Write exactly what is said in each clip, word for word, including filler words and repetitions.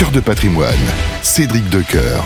Cœur de patrimoine, Cédric Decoeur.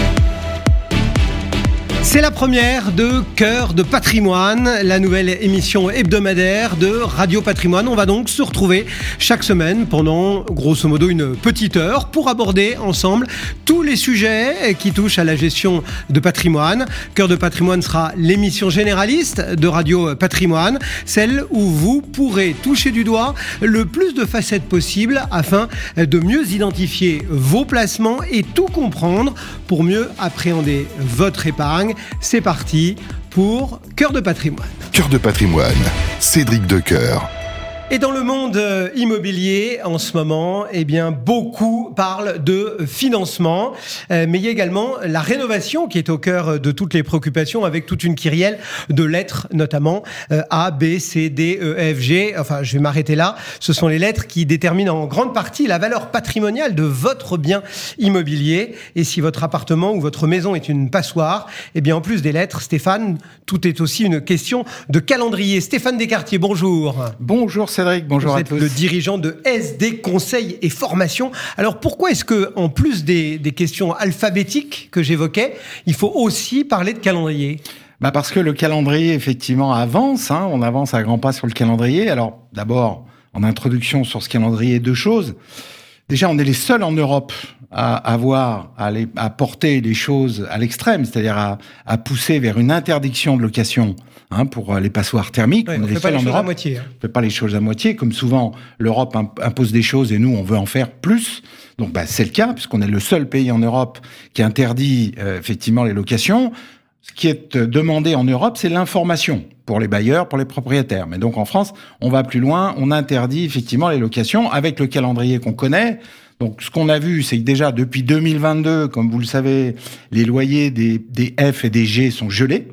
C'est la première de Cœur de patrimoine, la nouvelle émission hebdomadaire de Radio Patrimoine. On va donc se retrouver chaque semaine pendant grosso modo une petite heure pour aborder ensemble tous les sujets qui touchent à la gestion de patrimoine. Cœur de patrimoine sera l'émission généraliste de Radio Patrimoine, celle où vous pourrez toucher du doigt le plus de facettes possible afin de mieux identifier vos placements et tout comprendre pour mieux appréhender votre épargne. C'est parti pour Cœur de patrimoine. Cœur de patrimoine, Cédric Decoeur. Et dans le monde immobilier, en ce moment, eh bien, beaucoup parlent de financement, euh, mais il y a également la rénovation qui est au cœur de toutes les préoccupations avec toute une kyrielle de lettres, notamment euh, A, B, C, D, E, F, G. Enfin, je vais m'arrêter là. Ce sont les lettres qui déterminent en grande partie la valeur patrimoniale de votre bien immobilier. Et si votre appartement ou votre maison est une passoire, eh bien, en plus des lettres, Stéphane, tout est aussi une question de calendrier. Stéphane Descartiers, bonjour. Bonjour Cédric, bonjour Vous à êtes tous. le dirigeant de S D Conseil et Formation. Alors pourquoi est-ce que, en plus des, des questions alphabétiques que j'évoquais, il faut aussi parler de calendrier ? Bah parce que le calendrier, effectivement, avance. Hein, on avance à grands pas sur le calendrier. Alors, d'abord, en introduction sur ce calendrier, deux choses. Déjà, on est les seuls en Europe à avoir, à, les, à porter les choses à l'extrême, c'est-à-dire à, à pousser vers une interdiction de location hein, pour les passoires thermiques. Ouais, on on est ne fait pas les en choses Europe. à moitié. Hein. On ne fait pas les choses à moitié. Comme souvent, l'Europe impose des choses et nous, on veut en faire plus. Donc, bah, c'est le cas, puisqu'on est le seul pays en Europe qui interdit euh, effectivement les locations. Ce qui est demandé en Europe, c'est l'information pour les bailleurs, pour les propriétaires. Mais donc, en France, on va plus loin. On interdit effectivement les locations avec le calendrier qu'on connaît. Donc, ce qu'on a vu, c'est que déjà, depuis deux mille vingt-deux, comme vous le savez, les loyers des, des F et des G sont gelés.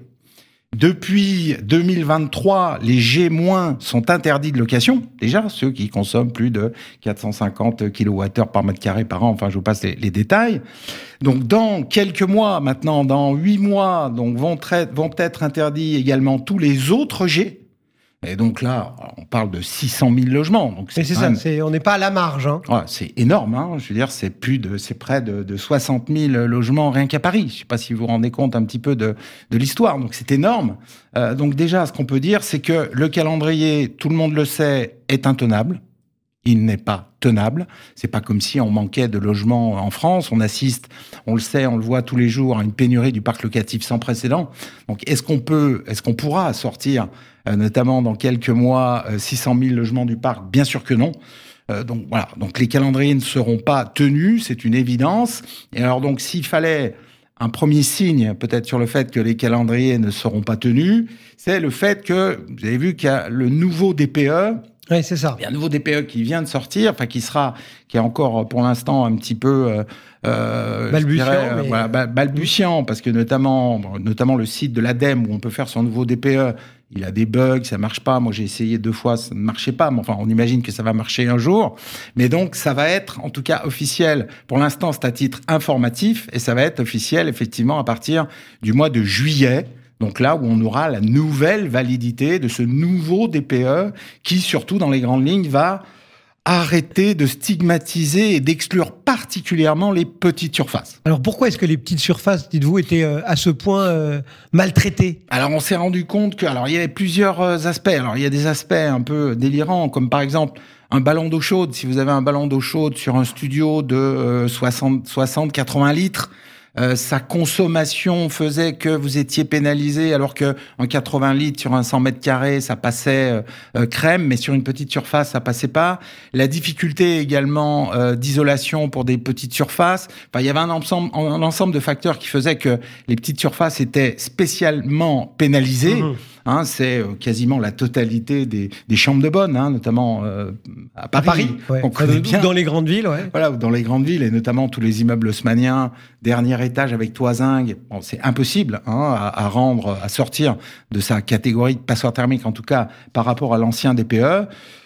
Depuis deux mille vingt-trois, les G- sont interdits de location. Déjà, ceux qui consomment plus de quatre cent cinquante kilowattheures par mètre carré par an. Enfin, je vous passe les, les détails. Donc, dans quelques mois, maintenant, dans huit mois, donc, vont, tra- vont être interdits également tous les autres G. Et donc là, on parle de six cent mille logements. Donc Mais c'est ça, même... c'est, on n'est pas à la marge. Hein. Ouais, c'est énorme, hein. Je veux dire, c'est plus de, c'est près de, de soixante mille logements rien qu'à Paris. Je sais pas si vous vous rendez compte un petit peu de, de l'histoire. Donc c'est énorme. Euh, donc déjà, ce qu'on peut dire, c'est que le calendrier, tout le monde le sait, est intenable. Il n'est pas tenable. C'est pas comme si on manquait de logements en France. On assiste, on le sait, on le voit tous les jours, à une pénurie du parc locatif sans précédent. Donc, est-ce qu'on peut, est-ce qu'on pourra sortir, euh, notamment dans quelques mois, euh, six cent mille logements du parc? Bien sûr que non. Euh, donc voilà. Donc les calendriers ne seront pas tenus, c'est une évidence. Et alors donc, s'il fallait un premier signe, peut-être sur le fait que les calendriers ne seront pas tenus, c'est le fait que vous avez vu qu'il y a le nouveau D P E. Oui, c'est ça. Il y a un nouveau D P E qui vient de sortir, enfin qui sera, qui est encore pour l'instant un petit peu euh, euh, balbutiant, dirais, euh, mais... voilà, balbutiant, parce que notamment, notamment le site de l'A D E M où on peut faire son nouveau D P E, il a des bugs, ça marche pas. Moi, j'ai essayé deux fois, ça ne marchait pas. Mais enfin, on imagine que ça va marcher un jour. Mais donc, ça va être, en tout cas, officiel. Pour l'instant, c'est à titre informatif, et ça va être officiel, effectivement, à partir du mois de juillet. Donc là où on aura la nouvelle validité de ce nouveau D P E qui, surtout dans les grandes lignes, va arrêter de stigmatiser et d'exclure particulièrement les petites surfaces. Alors pourquoi est-ce que les petites surfaces, dites-vous, étaient euh, à ce point euh, maltraitées ? Alors on s'est rendu compte que, alors il y avait plusieurs aspects. Alors il y a des aspects un peu délirants, comme par exemple un ballon d'eau chaude. Si vous avez un ballon d'eau chaude sur un studio de euh, soixante, soixante, quatre-vingts litres, Euh, sa consommation faisait que vous étiez pénalisé, alors que en quatre-vingts litres sur un cent mètres carrés, ça passait euh, euh, crème, mais sur une petite surface, ça passait pas. La difficulté également euh, d'isolation pour des petites surfaces. Enfin, il y avait un ensemble, un ensemble de facteurs qui faisaient que les petites surfaces étaient spécialement pénalisées. Mmh. Hein, c'est euh, quasiment la totalité des, des chambres de bonne, hein, notamment euh, à Paris. À Paris, ouais. On connaît bien. Dans les grandes villes, ouais. Voilà, dans les grandes villes, et notamment tous les immeubles haussmanniens, dernier étage avec toit zinc. Bon, c'est impossible hein, à, à rendre, à sortir de sa catégorie de passoire thermique, en tout cas par rapport à l'ancien D P E.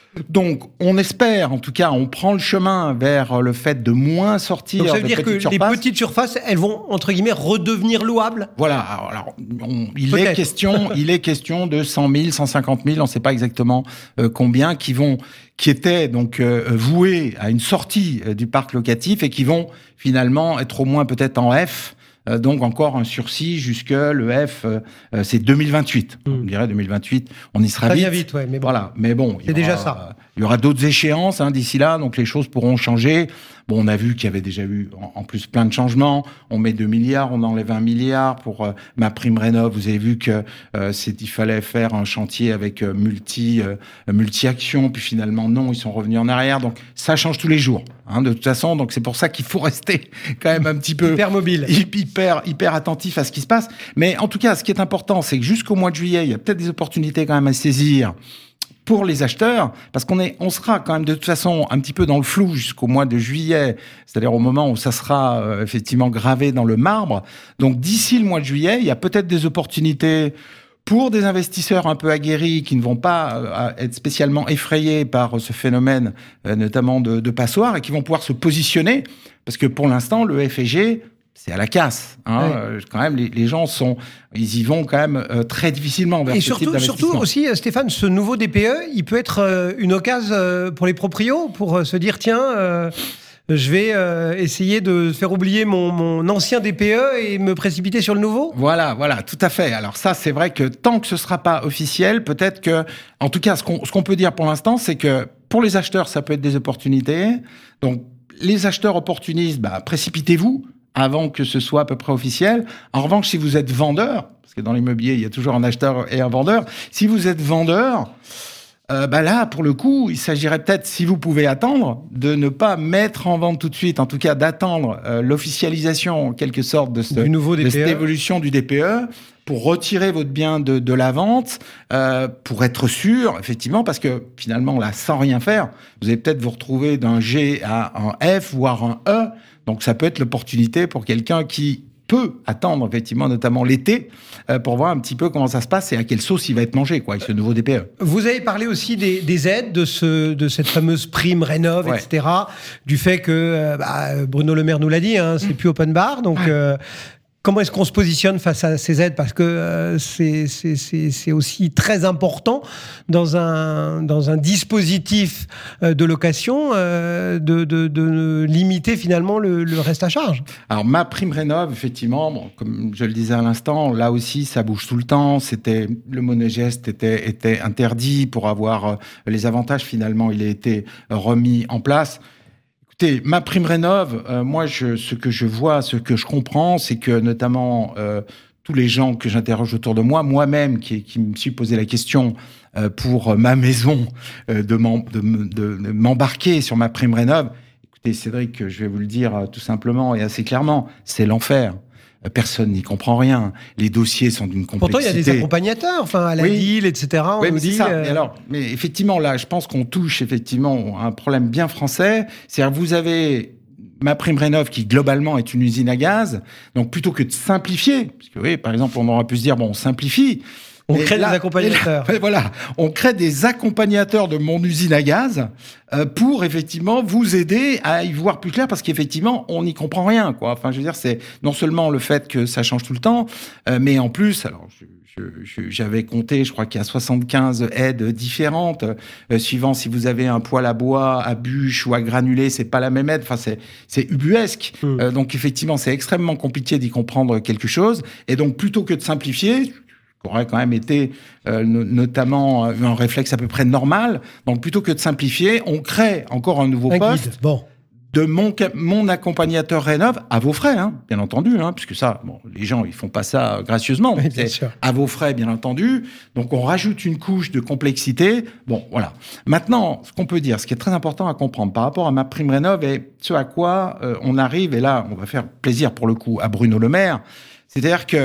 Donc, on espère, en tout cas, on prend le chemin vers le fait de moins sortir. Donc ça veut de dire que surfaces. les petites surfaces, elles vont, entre guillemets, redevenir louables? Voilà. Alors, on, il, Peut-être. est question, il est question de cent mille, cent cinquante mille, on ne sait pas exactement euh, combien, qui vont, qui étaient donc euh, voués à une sortie euh, du parc locatif et qui vont finalement être au moins peut-être en F. Euh, donc encore un sursis jusque le F, euh, c'est deux mille vingt-huit. Mmh. On dirait deux mille vingt-huit, on y sera Ça vite. vient vite, ouais, mais bon. Voilà, mais bon, il y C'est aura, déjà ça. euh, il y aura d'autres échéances hein, d'ici là, donc les choses pourront changer. Bon, on a vu qu'il y avait déjà eu en, en plus plein de changements. On met deux milliards, on enlève un milliard pour euh, ma prime rénov. Vous avez vu que euh, c'est, il fallait faire un chantier avec euh, multi euh, multi-actions, puis finalement non, ils sont revenus en arrière. Donc ça change tous les jours, hein, de toute façon. Donc c'est pour ça qu'il faut rester quand même un petit peu Hyper mobile. hyper hyper attentif à ce qui se passe. Mais en tout cas, ce qui est important, c'est que jusqu'au mois de juillet, il y a peut-être des opportunités quand même à saisir pour les acheteurs, parce qu'on est, on sera quand même de toute façon un petit peu dans le flou jusqu'au mois de juillet, c'est-à-dire au moment où ça sera euh, effectivement gravé dans le marbre. Donc d'ici le mois de juillet, il y a peut-être des opportunités pour des investisseurs un peu aguerris qui ne vont pas euh, être spécialement effrayés par ce phénomène, euh, notamment de, de passoire, et qui vont pouvoir se positionner, parce que pour l'instant, le F et G, c'est à la casse. Hein. Ouais. Euh, quand même, les, les gens sont, ils y vont quand même euh, très difficilement vers Et ce surtout, type d'investissement. surtout aussi, euh, Stéphane, ce nouveau D P E, il peut être euh, une occasion euh, pour les proprios pour euh, se dire tiens, euh, je vais euh, essayer de faire oublier mon, mon ancien D P E et me précipiter sur le nouveau. Voilà, voilà, tout à fait. Alors ça, c'est vrai que tant que ce sera pas officiel, peut-être que, en tout cas, ce qu'on, ce qu'on peut dire pour l'instant, c'est que pour les acheteurs, ça peut être des opportunités. Donc, les acheteurs opportunistes, bah, précipitez-vous avant que ce soit à peu près officiel. En revanche, si vous êtes vendeur, parce que dans l'immobilier, il y a toujours un acheteur et un vendeur, si vous êtes vendeur, euh, bah là, pour le coup, il s'agirait peut-être, si vous pouvez attendre, de ne pas mettre en vente tout de suite, en tout cas d'attendre euh, l'officialisation, en quelque sorte, de, ce, Du nouveau D P E. de cette évolution du D P E, pour retirer votre bien de, de la vente, euh, pour être sûr, effectivement, parce que finalement, là, sans rien faire, vous allez peut-être vous retrouver d'un G à un F, voire un E. Donc, ça peut être l'opportunité pour quelqu'un qui peut attendre, effectivement, notamment l'été, euh, pour voir un petit peu comment ça se passe et à quelle sauce il va être mangé, quoi, avec ce nouveau D P E. Vous avez parlé aussi des, des aides, de, ce, de cette fameuse prime rénov, Ouais. et cetera. Du fait que, euh, bah, Bruno Le Maire nous l'a dit, hein, c'est plus open bar. Donc, euh, comment est-ce qu'on se positionne face à ces aides? Parce que euh, c'est, c'est, c'est, c'est aussi très important dans un, dans un dispositif euh, de location euh, de, de, de limiter finalement le, le reste à charge. Alors, ma prime rénov, effectivement, bon, comme je le disais à l'instant, là aussi, ça bouge tout le temps. C'était, le monogeste était, était interdit pour avoir euh, les avantages. Finalement, il a été remis en place. Écoutez, ma prime rénov, euh, moi, je, ce que je vois, ce que je comprends, c'est que notamment euh, tous les gens que j'interroge autour de moi, moi-même, qui, qui me suis posé la question euh, pour ma maison, euh, de, m'em- de, de, de m'embarquer sur ma prime rénov. Écoutez, Cédric, je vais vous le dire euh, tout simplement et assez clairement, c'est l'enfer. Euh, Personne n'y comprend rien. Les dossiers sont d'une complexité. Pourtant, il y a des accompagnateurs, enfin, à la Oui. D I L, et cetera. On Oui, nous mais c'est dit, ça. euh, Mais alors, mais effectivement, là, je pense qu'on touche effectivement à un problème bien français. C'est-à-dire, vous avez ma prime rénov qui globalement est une usine à gaz. Donc, plutôt que de simplifier, parce que oui, par exemple, on aurait pu se dire bon, on simplifie. On Mais crée là- des accompagnateurs. mais là, voilà, on crée des accompagnateurs de mon usine à gaz euh, pour effectivement vous aider à y voir plus clair, parce qu'effectivement, on n'y comprend rien, quoi. Enfin, je veux dire, c'est non seulement le fait que ça change tout le temps, euh, mais en plus, alors. Je, Je- je- J'avais compté, je crois qu'il y a soixante-quinze aides différentes, euh, suivant si vous avez un poêle à bois, à bûche ou à granulé, c'est pas la même aide. Enfin, c'est c'est ubuesque. Mm. Euh, donc effectivement, c'est extrêmement compliqué d'y comprendre quelque chose. Et donc, plutôt que de simplifier, qui aurait quand même été euh, no- notamment euh, un réflexe à peu près normal. Donc, plutôt que de simplifier, on crée encore un nouveau un poste guide. Bon. de mon, ca- mon accompagnateur rénov à vos frais, hein, bien entendu, hein, puisque ça, bon, les gens, ils font pas ça gracieusement. Oui, donc bien c'est sûr. à vos frais, bien entendu. Donc, on rajoute une couche de complexité. Bon, voilà. Maintenant, ce qu'on peut dire, ce qui est très important à comprendre par rapport à ma prime rénov et ce à quoi euh, on arrive, et là, on va faire plaisir pour le coup à Bruno Le Maire, c'est-à-dire que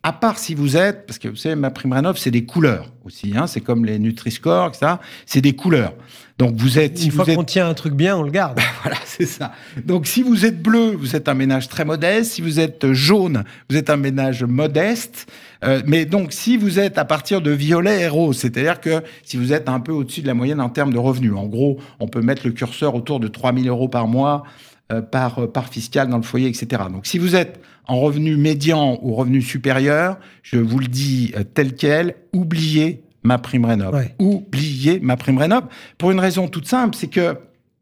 à part si vous êtes, parce que vous savez, MaPrimeRénov', c'est des couleurs aussi, hein, c'est comme les Nutri-Score, et cetera. C'est des couleurs. Donc vous êtes... Une si fois vous êtes... qu'on tient un truc bien, on le garde. Voilà, c'est ça. Donc si vous êtes bleu, vous êtes un ménage très modeste. Si vous êtes jaune, vous êtes un ménage modeste. Euh, mais donc si vous êtes à partir de violet et rose, c'est-à-dire que si vous êtes un peu au-dessus de la moyenne en termes de revenus, en gros, on peut mettre le curseur autour de trois mille euros par mois, euh, par, euh, par fiscal dans le foyer, et cetera. Donc si vous êtes en revenu médian ou revenu supérieur, je vous le dis euh, tel quel, oubliez MaPrimeRénov'. Ouais. Oubliez MaPrimeRénov'. Pour une raison toute simple, c'est que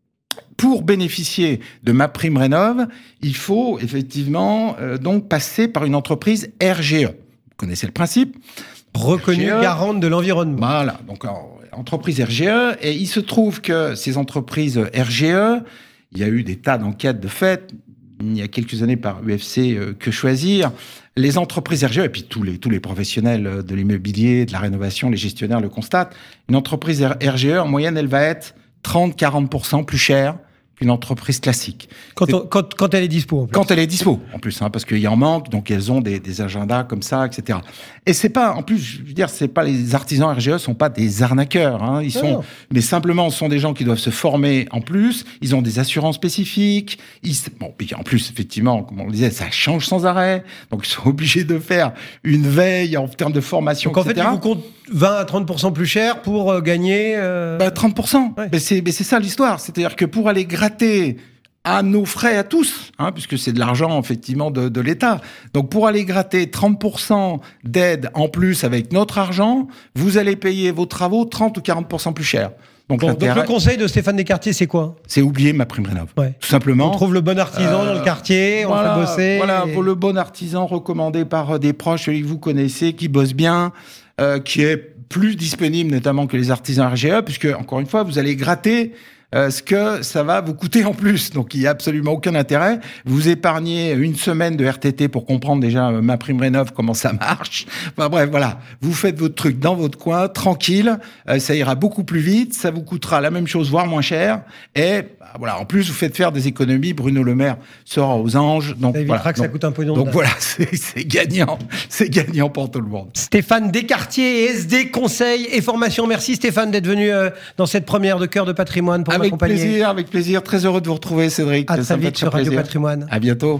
pour bénéficier de MaPrimeRénov', il faut effectivement euh, donc passer par une entreprise R G E. Vous connaissez le principe. Reconnue R G E, garante de l'environnement. Voilà, donc alors, entreprise R G E, et il se trouve que ces entreprises R G E, il y a eu des tas d'enquêtes de fait, il y a quelques années par U F C euh, Que Choisir, les entreprises R G E, et puis tous les, tous les professionnels de l'immobilier, de la rénovation, les gestionnaires le constatent, une entreprise R G E, en moyenne, elle va être trente à quarante pour cent plus chère qu'une entreprise classique. Quand, on, quand, quand elle est dispo, en plus. Quand elle est dispo, en plus, hein, parce qu'il y en manque, donc elles ont des, des agendas comme ça, et cetera. Et c'est pas, en plus, je veux dire, c'est pas les artisans R G E sont pas des arnaqueurs, hein, ils sont, non. mais simplement, ce sont des gens qui doivent se former en plus. Ils ont des assurances spécifiques. Ils, bon, puis en plus, effectivement, comme on le disait, ça change sans arrêt, donc ils sont obligés de faire une veille en termes de formation, Donc en et cetera. fait, ils vous comptent vingt à trente pour cent plus cher pour euh, gagner. Euh... Bah, trente pour cent. Ouais. Mais c'est, mais c'est ça l'histoire. C'est-à-dire que pour aller gratter à nos frais à tous, hein, puisque c'est de l'argent effectivement de, de l'État. Donc pour aller gratter trente pour cent d'aide en plus avec notre argent, vous allez payer vos travaux trente ou quarante pour cent plus cher. Donc, Bon, donc le conseil de Stéphane Descartiers, c'est quoi? C'est oublier MaPrimeRénov'. Ouais. Tout simplement. On trouve le bon artisan Euh, dans le quartier, on voilà, le fait bosser. Voilà, et... pour le bon artisan recommandé par des proches, celui que vous connaissez, qui bosse bien, euh, qui est plus disponible notamment que les artisans R G E, puisque, encore une fois, vous allez gratter euh, ce que ça va vous coûter en plus. Donc, il n'y a absolument aucun intérêt. Vous épargnez une semaine de R T T pour comprendre déjà euh, MaPrimeRénov', comment ça marche. Enfin bref, voilà. Vous faites votre truc dans votre coin, tranquille. Euh, ça ira beaucoup plus vite. Ça vous coûtera la même chose, voire moins cher. Et bah, voilà, en plus, vous faites faire des économies. Bruno Le Maire sera aux anges. Donc, Ça évitera voilà. que ça donc, coûte un pognon. donc voilà, c'est, c'est gagnant. C'est gagnant pour tout le monde. Stéphane Descartiers, S D Conseil et Formation. Merci Stéphane d'être venu euh, dans cette première de Cœur de Patrimoine pour Avec m'accompagner. plaisir, avec plaisir. Très heureux de vous retrouver, Cédric. À Ça très me fait vite sur très Radio plaisir. Patrimoine. À bientôt.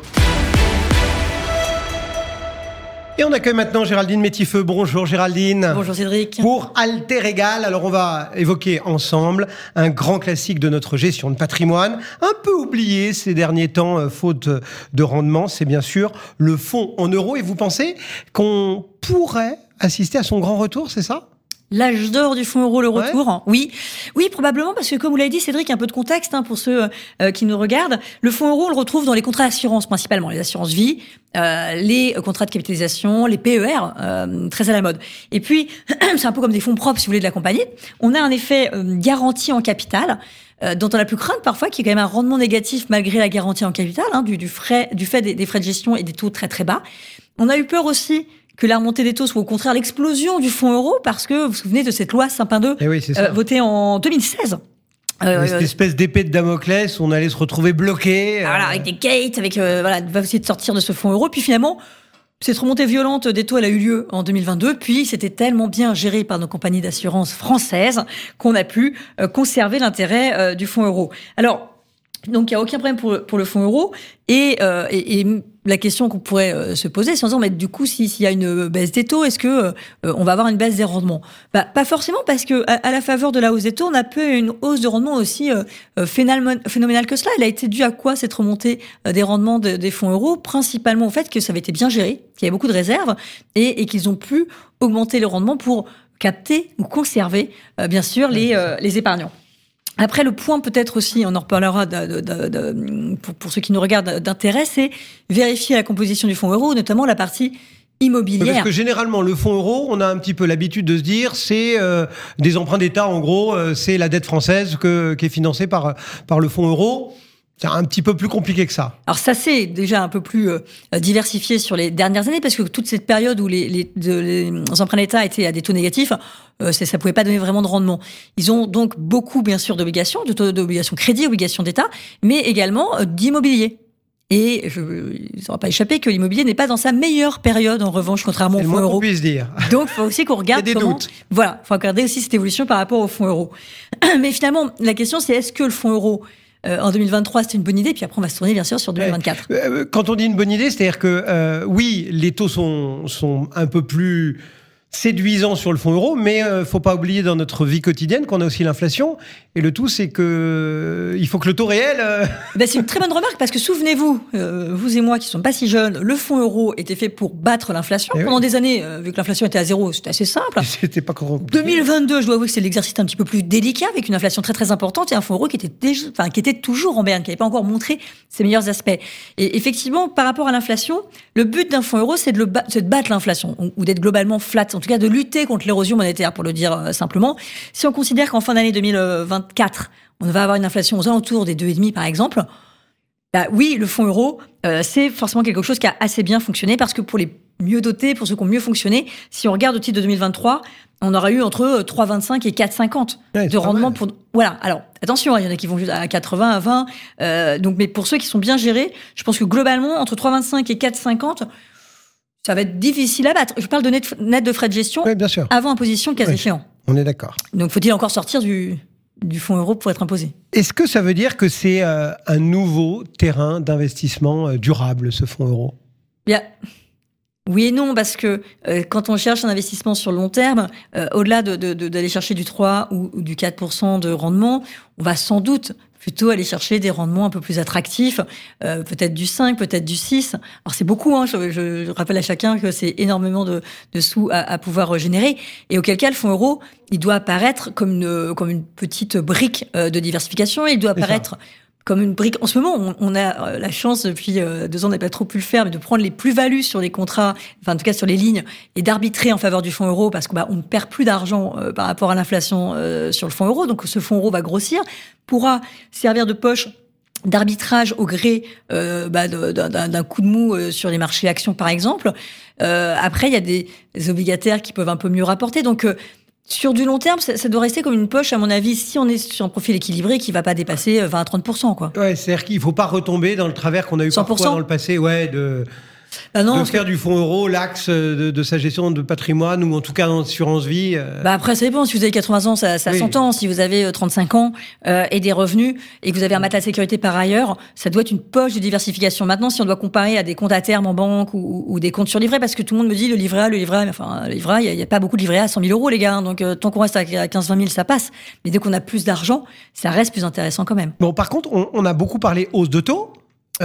Et on accueille maintenant Géraldine Métifeux. Bonjour Géraldine. Bonjour Cédric. Pour Alter Égal, alors on va évoquer ensemble un grand classique de notre gestion de patrimoine, un peu oublié ces derniers temps, euh, faute de rendement, c'est bien sûr le fonds en euros. Et vous pensez qu'on pourrait assister à son grand retour, c'est ça ? L'âge d'or du fonds euro, le Ouais. retour. Oui, oui, probablement, parce que comme vous l'avez dit, Cédric, un peu de contexte hein, pour ceux euh, qui nous regardent. Le fonds euro, on le retrouve dans les contrats d'assurance principalement, les assurances vie, euh, les contrats de capitalisation, les P E R, euh, très à la mode. Et puis, c'est un peu comme des fonds propres, si vous voulez, de la compagnie. On a un effet euh, garantie en capital, euh, dont on a plus crainte parfois, qui est quand même un rendement négatif malgré la garantie en capital, hein, du, du, frais, du fait des, des frais de gestion et des taux très très bas. On a eu peur aussi que la remontée des taux soit au contraire l'explosion du fonds euro, parce que vous vous souvenez de cette loi Sapin deux, Eh oui, c'est ça. euh, votée en deux mille seize. Euh, Cette espèce d'épée de Damoclès, on allait se retrouver bloqué. euh, voilà, avec des gates, avec euh, voilà, va essayer de sortir de ce fonds euro. Puis finalement, cette remontée violente des taux, elle a eu lieu en deux mille vingt-deux. Puis c'était tellement bien géré par nos compagnies d'assurance françaises qu'on a pu euh, conserver l'intérêt euh, du fonds euro. Alors, donc il y a aucun problème pour le, pour le fonds euro. Et, euh, et, et la question qu'on pourrait euh, se poser, c'est en disant, mais du coup, si, s'il y a une baisse des taux, est-ce que euh, on va avoir une baisse des rendements ? Bah, pas forcément, parce que à, à la faveur de la hausse des taux, on a peu une hausse de rendement aussi euh, phénoménale, phénoménale que cela. Elle a été due à quoi, cette remontée euh, des rendements de, des fonds euros ? Principalement au fait que ça avait été bien géré, qu'il y avait beaucoup de réserves et, et qu'ils ont pu augmenter le rendement pour capter ou conserver, euh, bien sûr, les, euh, les épargnants. Après, le point peut-être aussi, on en reparlera de, de, de, de, pour, pour ceux qui nous regardent d'intérêt, c'est vérifier la composition du fonds euro, notamment la partie immobilière. Parce que généralement, le fonds euro, on a un petit peu l'habitude de se dire, c'est euh, des emprunts d'État, en gros, euh, c'est la dette française que, qui est financée par, par le fonds euro. C'est un petit peu plus compliqué que ça. Alors ça, c'est déjà un peu plus euh, diversifié sur les dernières années, parce que toute cette période où les, les, de, les emprunts d'État étaient à des taux négatifs, euh, ça ne pouvait pas donner vraiment de rendement. Ils ont donc beaucoup, bien sûr, d'obligations, de taux d'obligations crédit, obligations d'État, mais également euh, d'immobilier. Et je, il ne sera pas échappé que l'immobilier n'est pas dans sa meilleure période, en revanche, contrairement au fonds euro. C'est le moins qu'on puisse dire. Donc, il faut aussi qu'on regarde Il y a des comment... doutes. Voilà, il faut regarder aussi cette évolution par rapport au fonds euro. Mais finalement, la question, c'est est-ce que le fonds euro, euh, en deux mille vingt-trois, c'était une bonne idée? Puis après, on va se tourner, bien sûr, sur deux mille vingt-quatre. Ouais. Quand on dit une bonne idée, c'est-à-dire que, euh, oui, les taux sont, sont un peu plus séduisant sur le fonds euro, mais il euh, faut pas oublier dans notre vie quotidienne qu'on a aussi l'inflation. Et le tout, c'est que euh, il faut que le taux réel... Euh... Ben, c'est une très bonne remarque, parce que souvenez-vous, euh, vous et moi qui ne sommes pas si jeunes, le fonds euro était fait pour battre l'inflation. Et pendant oui. des années, euh, vu que l'inflation était à zéro, c'était assez simple. C'était pas compliqué. deux mille vingt-deux, je dois avouer que c'est l'exercice un petit peu plus délicat, avec une inflation très très importante et un fonds euro qui était, déjà, enfin, qui était toujours en berne, qui n'avait pas encore montré ses meilleurs aspects. Et effectivement, par rapport à l'inflation, le but d'un fonds euro, c'est de, le ba- c'est de battre l'inflation, ou, ou d'être globalement flat, en tout cas de lutter contre l'érosion monétaire, pour le dire euh, simplement. Si on considère qu'en fin d'année deux mille vingt-quatre, on va avoir une inflation aux alentours des deux virgule cinq par exemple, bah oui, le fonds euro, euh, c'est forcément quelque chose qui a assez bien fonctionné, parce que pour les mieux dotés, pour ceux qui ont mieux fonctionné, si on regarde au titre de deux mille vingt-trois, on aura eu entre trois virgule vingt-cinq et quatre virgule cinquante ouais, de rendement pour... Voilà, alors attention, il y en a qui vont à quatre-vingts, à vingt, euh, donc, mais pour ceux qui sont bien gérés, je pense que globalement, entre trois virgule vingt-cinq et quatre virgule cinquante, ça va être difficile à battre. Je parle de net, net de frais de gestion oui, bien sûr. Avant imposition, cas oui, échéant. On est d'accord. Donc, faut-il encore sortir du, du fonds euro pour être imposé? Est-ce que ça veut dire que c'est euh, un nouveau terrain d'investissement euh, durable, ce fonds euro? Bien, oui et non, parce que euh, quand on cherche un investissement sur le long terme, euh, au-delà de, de, de, d'aller chercher du trois ou, ou du quatre pour cent de rendement, on va sans doute plutôt aller chercher des rendements un peu plus attractifs, euh, peut-être du cinq, peut-être du six. Alors c'est beaucoup, hein, je, je, je rappelle à chacun que c'est énormément de, de sous à, à pouvoir générer, et auquel cas le fonds euro, il doit apparaître comme une, comme une petite brique euh, de diversification, il doit apparaître comme une brique. En ce moment, on, on a la chance, depuis euh, deux ans, on n'a pas trop pu le faire, mais de prendre les plus-values sur les contrats, enfin en tout cas sur les lignes, et d'arbitrer en faveur du fonds euro, parce qu'on bah, ne perd plus d'argent euh, par rapport à l'inflation euh, sur le fonds euro. Donc ce fonds euro va grossir, pourra servir de poche d'arbitrage au gré euh, bah, d'un, d'un coup de mou euh, sur les marchés actions, par exemple. Euh, après, il y a des, des obligataires qui peuvent un peu mieux rapporter. Donc euh, sur du long terme, ça, ça doit rester comme une poche, à mon avis, si on est sur un profil équilibré qui va pas dépasser vingt à trente pour cent, quoi. Ouais, c'est-à-dire qu'il faut pas retomber dans le travers qu'on a eu cent pour cent parfois dans le passé, ouais, de... Bah non, de faire que... du fonds euro l'axe de, de sa gestion de patrimoine, ou en tout cas en assurance vie. Euh... Bah après, ça dépend. Si vous avez quatre-vingts ans, ça, ça oui. s'entend. Si vous avez trente-cinq ans euh, et des revenus, et que vous avez un matelas de sécurité par ailleurs, ça doit être une poche de diversification. Maintenant, si on doit comparer à des comptes à terme en banque ou, ou des comptes sur livret, parce que tout le monde me dit le livret A, le livret A, mais enfin, le livret A, il n'y a, a pas beaucoup de livret A à cent mille euros, les gars. Hein, donc, euh, tant qu'on reste à quinze à vingt mille, ça passe. Mais dès qu'on a plus d'argent, ça reste plus intéressant quand même. Bon, par contre, on, on a beaucoup parlé hausse de taux.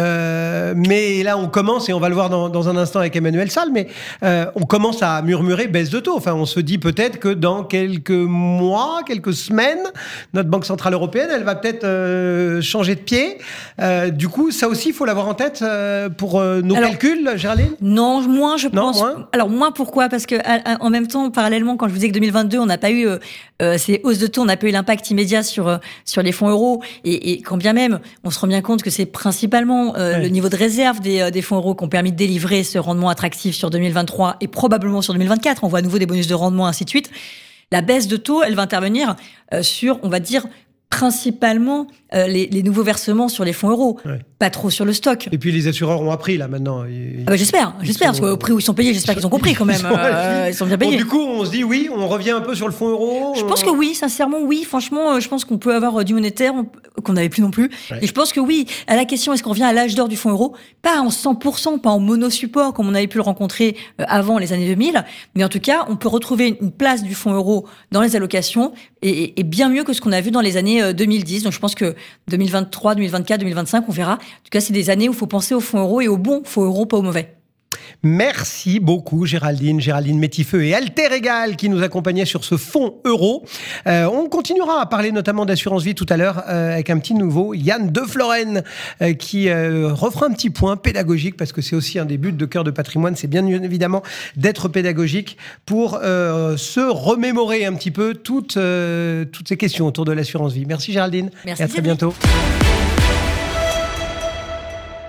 Euh, mais là, on commence, et on va le voir dans, dans un instant avec Emmanuel Salle, mais euh, on commence à murmurer baisse de taux. Enfin, on se dit peut-être que dans quelques mois, quelques semaines, notre Banque Centrale Européenne, elle va peut-être euh, changer de pied. Euh, du coup, ça aussi, il faut l'avoir en tête euh, pour euh, nos Alors, calculs, Géraldine ? Non, moins, je non, pense. Moins Alors, moins pourquoi ? Parce que à, en même temps, parallèlement, quand je vous disais que deux mille vingt-deux, on n'a pas eu euh, euh, ces hausses de taux, on n'a pas eu l'impact immédiat sur, euh, sur les fonds euros. Et, et quand bien même, on se rend bien compte que c'est principalement Euh, ouais. le niveau de réserve des, euh, des fonds euros qui ont permis de délivrer ce rendement attractif sur deux mille vingt-trois et probablement sur deux mille vingt-quatre. On voit à nouveau des bonus de rendement, ainsi de suite. La baisse de taux, elle va intervenir euh, sur, on va dire, principalement euh, les, les nouveaux versements sur les fonds euros, ouais. pas trop sur le stock. Et puis les assureurs ont appris là maintenant. Ils, ah bah j'espère, j'espère, sont, parce qu'au prix où ils sont payés, j'espère qu'ils ont compris quand même. Ils sont, euh, ils sont bien payés. Bon, du coup, on se dit oui, on revient un peu sur le fonds euro. Je pense que oui, sincèrement oui. Franchement, je pense qu'on peut avoir du monétaire qu'on n'avait plus non plus. Ouais. Et je pense que oui, à la question est-ce qu'on revient à l'âge d'or du fonds euro, pas en cent pour cent, pas en monosupport comme on avait pu le rencontrer avant les années deux mille, mais en tout cas, on peut retrouver une place du fonds euro dans les allocations et, et bien mieux que ce qu'on a vu dans les années deux mille dix. Donc je pense que deux mille vingt-trois, deux mille vingt-quatre, deux mille vingt-cinq, on verra. En tout cas, c'est des années où il faut penser au fonds euro et au bon fonds euro, pas au mauvais. Merci beaucoup Géraldine, Géraldine Métifeux et Alter Égal qui nous accompagnaient sur ce fonds euro. Euh, on continuera à parler notamment d'assurance vie tout à l'heure euh, avec un petit nouveau, Yann De Florenne, euh, qui euh, refera un petit point pédagogique, parce que c'est aussi un des buts de Cœur de Patrimoine, c'est bien évidemment d'être pédagogique pour euh, se remémorer un petit peu toutes, euh, toutes ces questions autour de l'assurance vie. Merci Géraldine. Merci, et à très bientôt.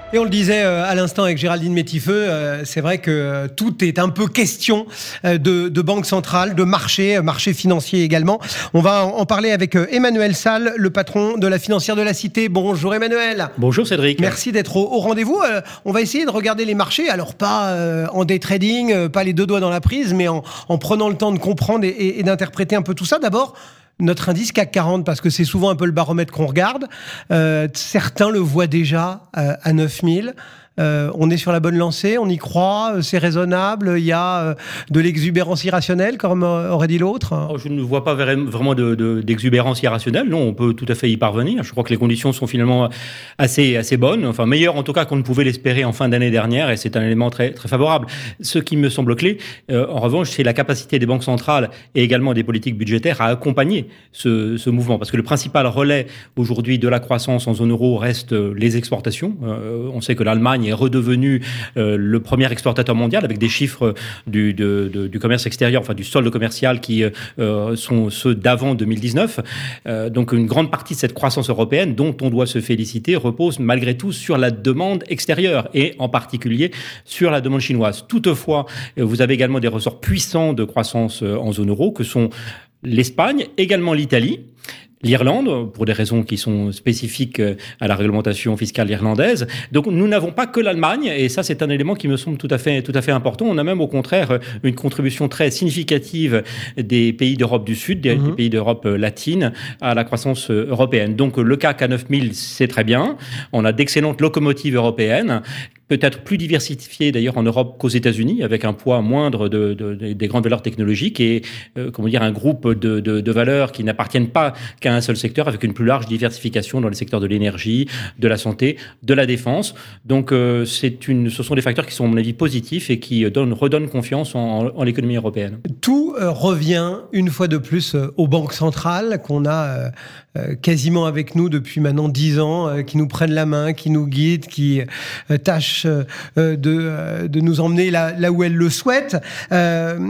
Et on le disait à l'instant avec Géraldine Métifeux, c'est vrai que tout est un peu question de, de banque centrale, de marché, marché financier également. On va en parler avec Emmanuel Salle, le patron de la financière de la Cité. Bonjour Emmanuel. Bonjour Cédric. Merci d'être au, au rendez-vous. On va essayer de regarder les marchés, alors pas en day trading, pas les deux doigts dans la prise, mais en, en prenant le temps de comprendre et, et, et d'interpréter un peu tout ça. D'abord, notre indice C A C quarante, parce que c'est souvent un peu le baromètre qu'on regarde. Euh, certains le voient déjà euh, à neuf mille. Euh, on est sur la bonne lancée, on y croit, c'est raisonnable, il y a euh, de l'exubérance irrationnelle, comme euh, aurait dit l'autre. Oh, je ne vois pas vraiment de, de, d'exubérance irrationnelle, non, on peut tout à fait y parvenir. Je crois que les conditions sont finalement assez, assez bonnes, enfin meilleures en tout cas qu'on ne pouvait l'espérer en fin d'année dernière, et c'est un élément très, très favorable. Ce qui me semble clé, euh, en revanche, c'est la capacité des banques centrales et également des politiques budgétaires à accompagner ce, ce mouvement, parce que le principal relais aujourd'hui de la croissance en zone euro reste les exportations. Euh, on sait que l'Allemagne est redevenu euh, le premier exportateur mondial avec des chiffres du, de, de, du commerce extérieur, enfin du solde commercial qui euh, sont ceux d'avant deux mille dix-neuf. Euh, donc une grande partie de cette croissance européenne dont on doit se féliciter repose malgré tout sur la demande extérieure et en particulier sur la demande chinoise. Toutefois, vous avez également des ressorts puissants de croissance en zone euro que sont l'Espagne, également l'Italie, l'Irlande, pour des raisons qui sont spécifiques à la réglementation fiscale irlandaise. Donc, nous n'avons pas que l'Allemagne, et ça, c'est un élément qui me semble tout à fait, tout à fait important. On a même, au contraire, une contribution très significative des pays d'Europe du Sud, des, mmh. des pays d'Europe latine, à la croissance européenne. Donc, le C A C à neuf mille, c'est très bien. On a d'excellentes locomotives européennes, peut-être plus diversifiées d'ailleurs en Europe qu'aux États-Unis, avec un poids moindre de, de, de, des grandes valeurs technologiques et, euh, comment dire, un groupe de, de, de valeurs qui n'appartiennent pas qu'à un seul secteur, avec une plus large diversification dans les secteurs de l'énergie, de la santé, de la défense. Donc, euh, c'est une, ce sont des facteurs qui sont, à mon avis, positifs et qui donnent, redonnent confiance en, en l'économie européenne. Tout euh, revient une fois de plus euh, aux banques centrales qu'on a euh, euh, quasiment avec nous depuis maintenant dix ans, euh, qui nous prennent la main, qui nous guident, qui euh, tâchent euh, de, euh, de nous emmener là, là où elles le souhaitent. Euh,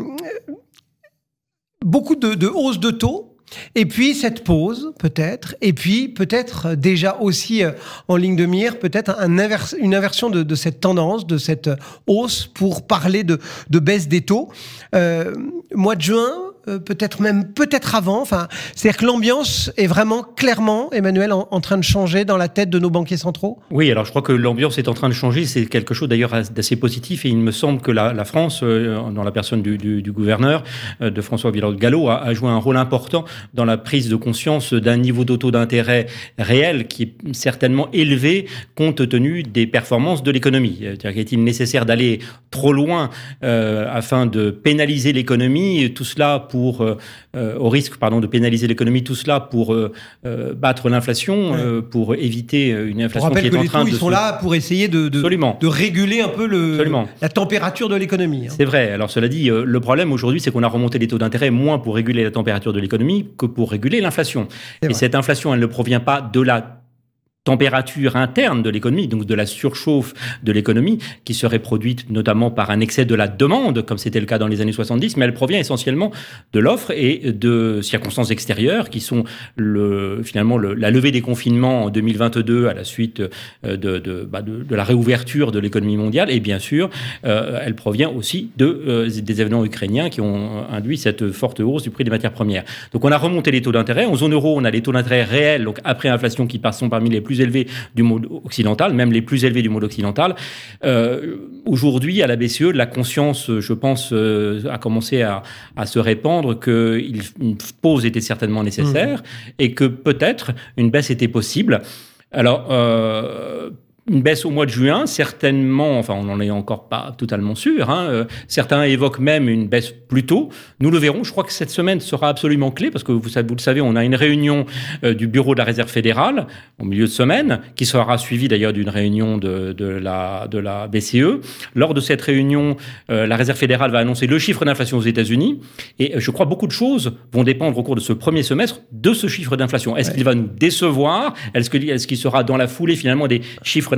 beaucoup de, de hausses de taux. Et puis cette pause, peut-être, et puis peut-être déjà aussi euh, en ligne de mire, peut-être un invers, une inversion de, de cette tendance, de cette hausse pour parler de, de baisse des taux. Euh, mois de juin, euh, peut-être même peut-être avant. Enfin, c'est-à-dire que l'ambiance est vraiment clairement, Emmanuel, en, en train de changer dans la tête de nos banquiers centraux. Oui, alors je crois que l'ambiance est en train de changer. C'est quelque chose d'ailleurs d'assez positif, et il me semble que la, la France, euh, dans la personne du, du, du gouverneur, euh, de François Villard-de-Galhau, a, a joué un rôle important dans la prise de conscience d'un niveau de taux d'intérêt réel qui est certainement élevé compte tenu des performances de l'économie. Est-il nécessaire d'aller trop loin euh, afin de pénaliser l'économie, tout cela pour, euh, au risque pardon, de pénaliser l'économie, tout cela pour euh, battre l'inflation, ouais. euh, pour éviter une inflation qui est en train de... Ils sont se... là pour essayer de, de, de réguler un peu le, la température de l'économie. Hein. C'est vrai. Alors cela dit, euh, le problème aujourd'hui, c'est qu'on a remonté les taux d'intérêt moins pour réguler la température de l'économie que pour réguler l'inflation. C'est Et vrai. Cette inflation, elle ne provient pas de la température interne de l'économie, donc de la surchauffe de l'économie, qui serait produite notamment par un excès de la demande, comme c'était le cas dans les années soixante-dix, mais elle provient essentiellement de l'offre et de circonstances extérieures, qui sont le, finalement le, la levée des confinements en deux mille vingt-deux à la suite de, de, bah de, de la réouverture de l'économie mondiale, et bien sûr, euh, elle provient aussi de, euh, des événements ukrainiens qui ont induit cette forte hausse du prix des matières premières. Donc on a remonté les taux d'intérêt. En zone euro, on a les taux d'intérêt réels, donc après inflation, qui sont parmi les plus élevés du monde occidental, même les plus élevés du monde occidental. Euh, aujourd'hui, à la B C E, la conscience, je pense, euh, a commencé à, à se répandre qu'une pause était certainement nécessaire mmh. et que peut-être une baisse était possible. Alors, euh, une baisse au mois de juin, certainement, enfin on n'en est encore pas totalement sûr, hein, euh, certains évoquent même une baisse plus tôt. Nous le verrons, je crois que cette semaine sera absolument clé, parce que vous, vous le savez, on a une réunion euh, du bureau de la Réserve fédérale au milieu de semaine, qui sera suivie d'ailleurs d'une réunion de, de, la, de la B C E. Lors de cette réunion, euh, la Réserve fédérale va annoncer le chiffre d'inflation aux États-Unis, et euh, je crois beaucoup de choses vont dépendre au cours de ce premier semestre de ce chiffre d'inflation. Est-ce ouais. qu'il va nous décevoir ? Est-ce qu'il est-ce qu'il sera dans la foulée finalement des chiffres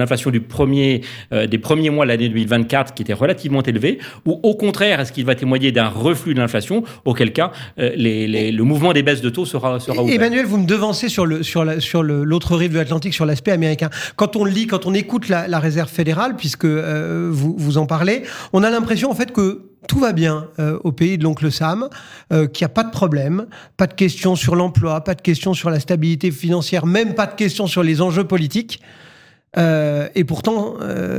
l'inflation du premier, euh, des premiers mois de l'année deux mille vingt-quatre qui était relativement élevé, ou au contraire, est-ce qu'il va témoigner d'un reflux de l'inflation, auquel cas euh, les, les, le mouvement des baisses de taux sera, sera ouvert. Emmanuel, vous me devancez sur, le, sur, la, sur le, l'autre rive de l'Atlantique, sur l'aspect américain. Quand on lit, quand on écoute la, la Réserve fédérale, puisque euh, vous, vous en parlez, on a l'impression en fait que tout va bien euh, au pays de l'oncle Sam, euh, qu'il n'y a pas de problème, pas de questions sur l'emploi, pas de questions sur la stabilité financière, même pas de questions sur les enjeux politiques. Euh, et pourtant,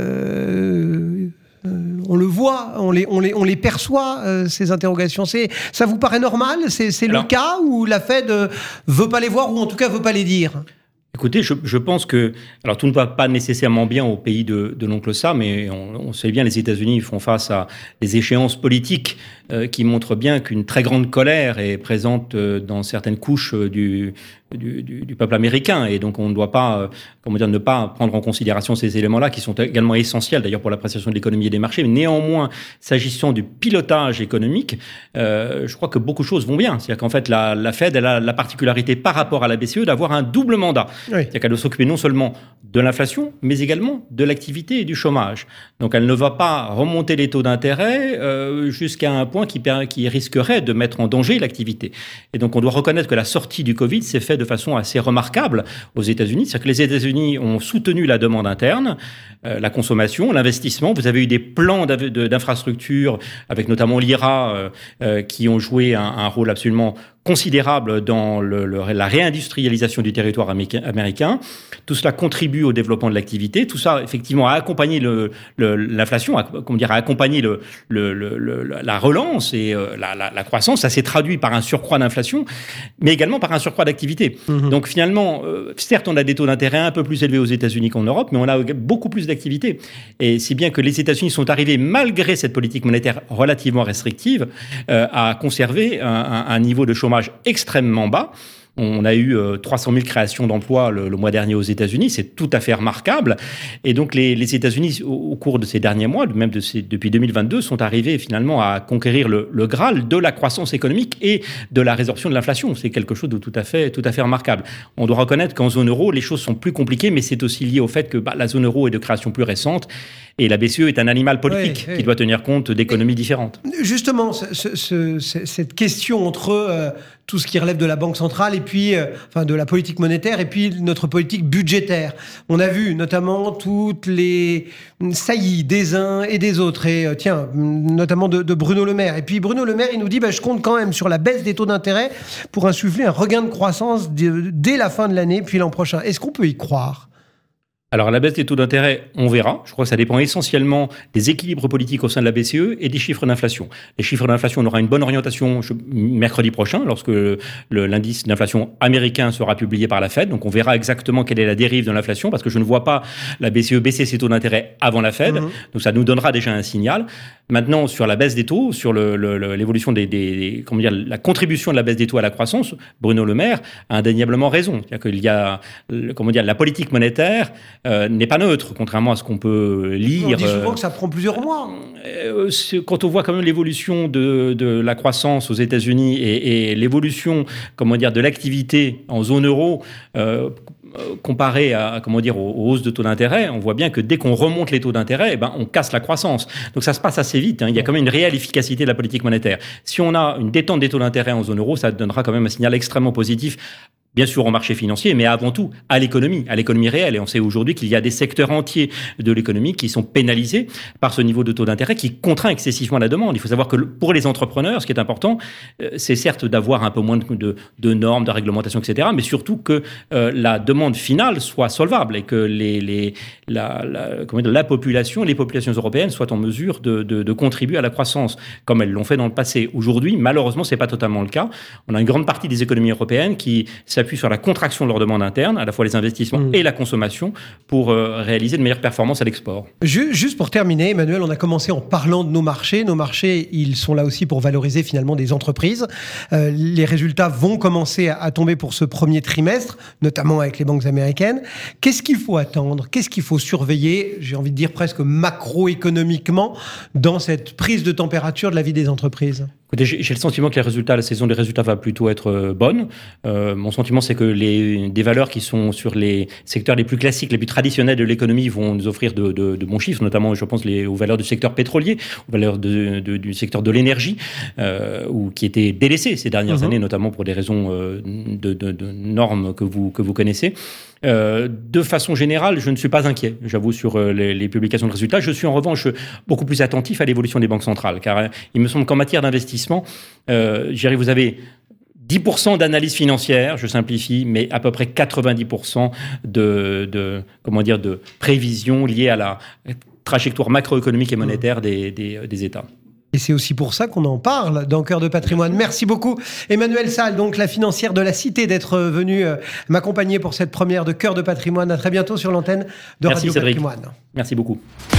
euh, euh, on le voit, on les, on les, on les perçoit, euh, ces interrogations. C'est, ça vous paraît normal ? C'est, c'est Alors, le cas où la Fed ne veut pas les voir, ou en tout cas ne veut pas les dire ? Écoutez, je, je pense que, alors tout ne va pas nécessairement bien au pays de, de l'oncle Sam, mais on, on sait bien, les États-Unis font face à des échéances politiques euh, qui montrent bien qu'une très grande colère est présente euh, dans certaines couches euh, du, du, du, du peuple américain, et donc on ne doit pas, euh, comment dire, ne pas prendre en considération ces éléments-là qui sont également essentiels d'ailleurs pour l'appréciation de l'économie et des marchés. Mais néanmoins, s'agissant du pilotage économique, euh, je crois que beaucoup de choses vont bien. C'est-à-dire qu'en fait, la, la Fed, elle a la particularité par rapport à la B C E d'avoir un double mandat. Oui. C'est-à-dire qu'elle doit s'occuper non seulement de l'inflation, mais également de l'activité et du chômage. Donc elle ne va pas remonter les taux d'intérêt euh, jusqu'à un point qui, qui risquerait de mettre en danger l'activité. Et donc on doit reconnaître que la sortie du Covid s'est faite de façon assez remarquable aux États-Unis. C'est-à-dire que les États-Unis ont soutenu la demande interne, euh, la consommation, l'investissement. Vous avez eu des plans d'infrastructures, avec notamment l'I R A, euh, euh, qui ont joué un, un rôle absolument considérable dans le, le, la réindustrialisation du territoire américain. Tout cela contribue au développement de l'activité. Tout ça, effectivement, a accompagné le, le, l'inflation, a, comment dire, a accompagné le, le, le, le, la relance et euh, la, la, la croissance. Ça s'est traduit par un surcroît d'inflation, mais également par un surcroît d'activité. Mmh. Donc finalement, euh, certes, on a des taux d'intérêt un peu plus élevés aux États-Unis qu'en Europe, mais on a beaucoup plus d'activité. Et c'est bien que les États-Unis sont arrivés, malgré cette politique monétaire relativement restrictive, euh, à conserver un, un, un niveau de chômage extrêmement bas. On a eu euh, trois cent mille créations d'emplois le, le mois dernier aux États-Unis, c'est tout à fait remarquable. Et donc les, les États-Unis, au, au cours de ces derniers mois, même de ces, depuis deux mille vingt-deux, sont arrivés finalement à conquérir le, le Graal de la croissance économique et de la résorption de l'inflation. C'est quelque chose de tout à fait, tout à fait remarquable. On doit reconnaître qu'en zone euro, les choses sont plus compliquées, mais c'est aussi lié au fait que bah, la zone euro est de création plus récente. Et la B C E est un animal politique oui, oui. qui doit tenir compte d'économies différentes. Justement, ce, ce, ce, cette question entre euh, tout ce qui relève de la Banque centrale et puis, euh, enfin, de la politique monétaire et puis notre politique budgétaire. On a vu notamment toutes les saillies des uns et des autres. Et euh, tiens, notamment de, de Bruno Le Maire. Et puis Bruno Le Maire, il nous dit bah, je compte quand même sur la baisse des taux d'intérêt pour insuffler un regain de croissance de, dès la fin de l'année, puis l'an prochain. Est-ce qu'on peut y croire ? Alors, la baisse des taux d'intérêt, on verra. Je crois que ça dépend essentiellement des équilibres politiques au sein de la B C E et des chiffres d'inflation. Les chiffres d'inflation, on aura une bonne orientation je, mercredi prochain, lorsque le, l'indice d'inflation américain sera publié par la Fed. Donc, on verra exactement quelle est la dérive de l'inflation, parce que je ne vois pas la B C E baisser ses taux d'intérêt avant la Fed. Mmh. Donc, ça nous donnera déjà un signal. Maintenant, sur la baisse des taux, sur le, le, l'évolution des, des, des, comment dire, la contribution de la baisse des taux à la croissance, Bruno Le Maire a indéniablement raison. C'est-à-dire qu'il y a, comment dire, la politique monétaire Euh, n'est pas neutre, contrairement à ce qu'on peut lire. On dit souvent euh, que ça prend plusieurs mois. Euh, quand on voit quand même l'évolution de, de la croissance aux États-Unis et, et l'évolution, comment dire, de l'activité en zone euro, euh, comparé à, comment dire, aux, aux hausses de taux d'intérêt, on voit bien que dès qu'on remonte les taux d'intérêt, eh ben, on casse la croissance. Donc ça se passe assez vite. Hein. Il y a quand même une réelle efficacité de la politique monétaire. Si on a une détente des taux d'intérêt en zone euro, ça donnera quand même un signal extrêmement positif, bien sûr au marché financier, mais avant tout à l'économie, à l'économie réelle. Et on sait aujourd'hui qu'il y a des secteurs entiers de l'économie qui sont pénalisés par ce niveau de taux d'intérêt qui contraint excessivement la demande. Il faut savoir que pour les entrepreneurs, ce qui est important, c'est certes d'avoir un peu moins de, de, de normes, de réglementations, et cetera, mais surtout que euh, la demande finale soit solvable et que les, les, la, la, comment dire, la population, les populations européennes soient en mesure de, de, de contribuer à la croissance, comme elles l'ont fait dans le passé. Aujourd'hui, malheureusement, c'est pas totalement le cas. On a une grande partie des économies européennes qui s'appuie sur la contraction de leur demande interne, à la fois les investissements mmh. et la consommation, pour euh, réaliser de meilleures performances à l'export. Juste pour terminer, Emmanuel, on a commencé en parlant de nos marchés. Nos marchés, ils sont là aussi pour valoriser finalement des entreprises. Euh, les résultats vont commencer à, à tomber pour ce premier trimestre, notamment avec les banques américaines. Qu'est-ce qu'il faut attendre ? Qu'est-ce qu'il faut surveiller, j'ai envie de dire presque macroéconomiquement, dans cette prise de température de la vie des entreprises ? J'ai, j'ai le sentiment que les résultats, la saison des résultats va plutôt être euh, bonne. Euh, mon sentiment, c'est que les, des valeurs qui sont sur les secteurs les plus classiques, les plus traditionnels de l'économie vont nous offrir de, de, de bons chiffres, notamment, je pense, les, aux valeurs du secteur pétrolier, aux valeurs de, de, du secteur de l'énergie, euh, ou qui étaient délaissées ces dernières mmh. années, notamment pour des raisons euh, de, de, de normes que vous, que vous connaissez. Euh, de façon générale, je ne suis pas inquiet, j'avoue, sur euh, les, les publications de résultats. Je suis en revanche beaucoup plus attentif à l'évolution des banques centrales, car euh, il me semble qu'en matière d'investissement, euh, je dirais, vous avez dix pour cent d'analyse financière, je simplifie, mais à peu près quatre-vingt-dix pour cent de, de, comment dire, de prévisions liées à la trajectoire macroéconomique et monétaire des, des, des États. Et c'est aussi pour ça qu'on en parle dans Cœur de patrimoine. Merci beaucoup Emmanuel Salle, donc la financière de la Cité, d'être venu m'accompagner pour cette première de Cœur de patrimoine. À très bientôt sur l'antenne de Merci, Radio Cédric. Patrimoine. Merci beaucoup.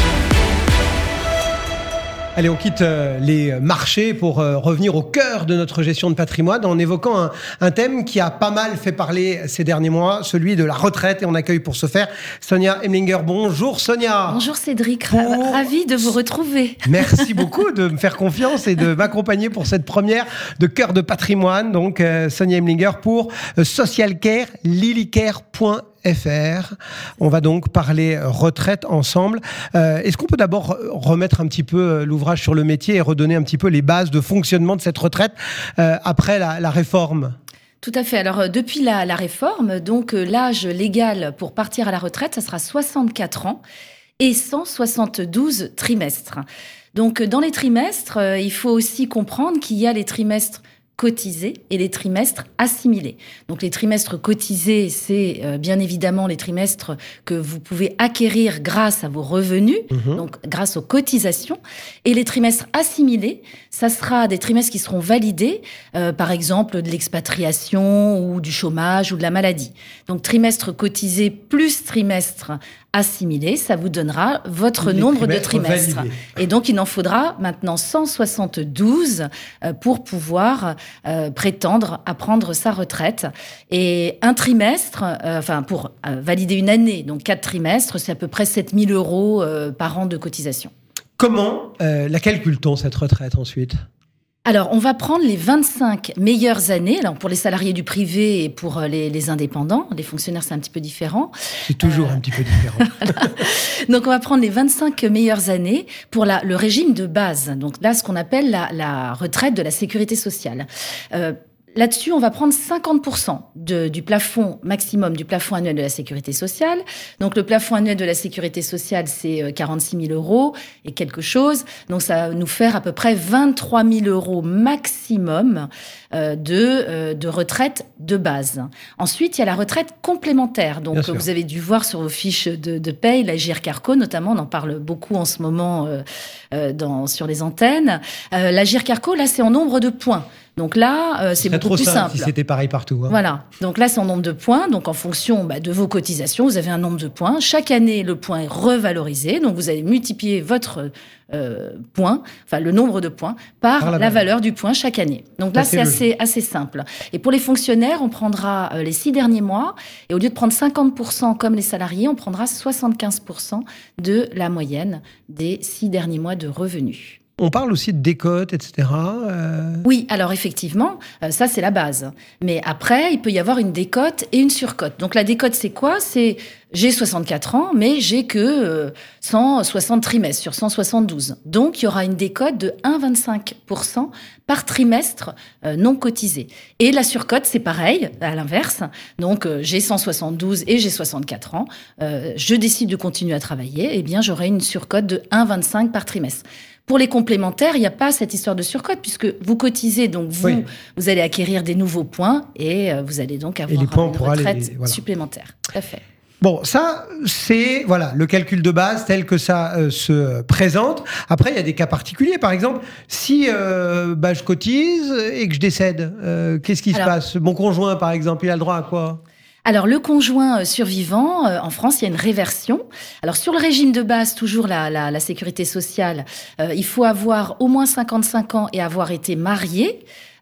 Allez, on quitte les marchés pour revenir au cœur de notre gestion de patrimoine en évoquant un, un thème qui a pas mal fait parler ces derniers mois, celui de la retraite. Et on accueille pour ce faire Sonia Emlinger. Bonjour Sonia. Bonjour Cédric, pour... ravi de vous retrouver. Merci beaucoup de me faire confiance et de m'accompagner pour cette première de Cœur de patrimoine. Donc euh, Sonia Emlinger pour euh, Socialcare, lilycare point F R. On va donc parler retraite ensemble. Euh, est-ce qu'on peut d'abord remettre un petit peu l'ouvrage sur le métier et redonner un petit peu les bases de fonctionnement de cette retraite euh, après la, la réforme ? Tout à fait. Alors, depuis la, la réforme, donc l'âge légal pour partir à la retraite, ça sera soixante-quatre ans et cent soixante-douze trimestres. Donc, dans les trimestres, euh, il faut aussi comprendre qu'il y a les trimestres cotisés et les trimestres assimilés. Donc les trimestres cotisés, c'est euh, bien évidemment les trimestres que vous pouvez acquérir grâce à vos revenus, mmh. donc grâce aux cotisations. Et les trimestres assimilés, ça sera des trimestres qui seront validés, euh, par exemple de l'expatriation ou du chômage ou de la maladie. Donc trimestre cotisé plus trimestre assimilé, ça vous donnera votre les nombre de trimestres. Validés. Et donc, il en faudra maintenant cent soixante-douze euh, pour pouvoir euh, prétendre à prendre sa retraite. Et un trimestre, euh, enfin, pour euh, valider une année, donc quatre trimestres, c'est à peu près sept mille euros euh, par an de cotisation. Comment euh, la calcule-t-on, cette retraite, ensuite ? Alors, on va prendre les vingt-cinq meilleures années. Alors, pour les salariés du privé et pour les, les indépendants, les fonctionnaires, c'est un petit peu différent. C'est toujours euh... un petit peu différent. Donc, on va prendre les vingt-cinq meilleures années pour la, le régime de base. Donc là, ce qu'on appelle la, la retraite de la sécurité sociale. Euh, Là-dessus, on va prendre cinquante pour cent de, du plafond maximum du plafond annuel de la sécurité sociale. Donc, le plafond annuel de la sécurité sociale, c'est quarante-six mille euros et quelque chose. Donc, ça va nous faire à peu près vingt-trois mille euros maximum euh, de, euh, de retraite de base. Ensuite, il y a la retraite complémentaire. Donc, vous avez dû voir sur vos fiches de, de paye, la Agirc Arrco, notamment, on en parle beaucoup en ce moment euh, euh, dans, sur les antennes. Euh, la Agirc Arrco, là, c'est en nombre de points. Donc là, euh, c'est beaucoup trop plus simple. simple. Si c'était pareil partout. Hein. Voilà. Donc là, c'est en nombre de points. Donc en fonction bah, de vos cotisations, vous avez un nombre de points. Chaque année, le point est revalorisé. Donc vous allez multiplier votre euh, point, enfin le nombre de points, par, par la, la valeur du point chaque année. Donc là, c'est assez, assez simple. Et pour les fonctionnaires, on prendra euh, les six derniers mois. Et au lieu de prendre cinquante pour cent comme les salariés, on prendra soixante-quinze pour cent de la moyenne des six derniers mois de revenus. On parle aussi de décote, et cetera. Euh... Oui, alors effectivement, euh, ça c'est la base. Mais après, il peut y avoir une décote et une surcote. Donc la décote, c'est quoi ? C'est j'ai soixante-quatre ans, mais j'ai que euh, cent soixante trimestres sur cent soixante-douze. Donc il y aura une décote de un virgule vingt-cinq pour cent par trimestre euh, non cotisé. Et la surcote, c'est pareil, à l'inverse. Donc euh, j'ai cent soixante-douze et j'ai soixante-quatre ans. Euh, je décide de continuer à travailler, eh bien j'aurai une surcote de un virgule vingt-cinq par trimestre. Pour les complémentaires, il n'y a pas cette histoire de surcote puisque vous cotisez, donc vous, oui. vous allez acquérir des nouveaux points et euh, vous allez donc avoir les points une retraite les, voilà. supplémentaire. Tout à fait. Bon, ça, c'est voilà le calcul de base tel que ça euh, se présente. Après, il y a des cas particuliers. Par exemple, si euh, bah, je cotise et que je décède, euh, qu'est-ce qui Alors, se passe ? Mon conjoint, par exemple, il a le droit à quoi ? Alors, le conjoint survivant, euh, en France, il y a une réversion. Alors, sur le régime de base, toujours la, la, la sécurité sociale, euh, il faut avoir au moins cinquante-cinq ans et avoir été marié.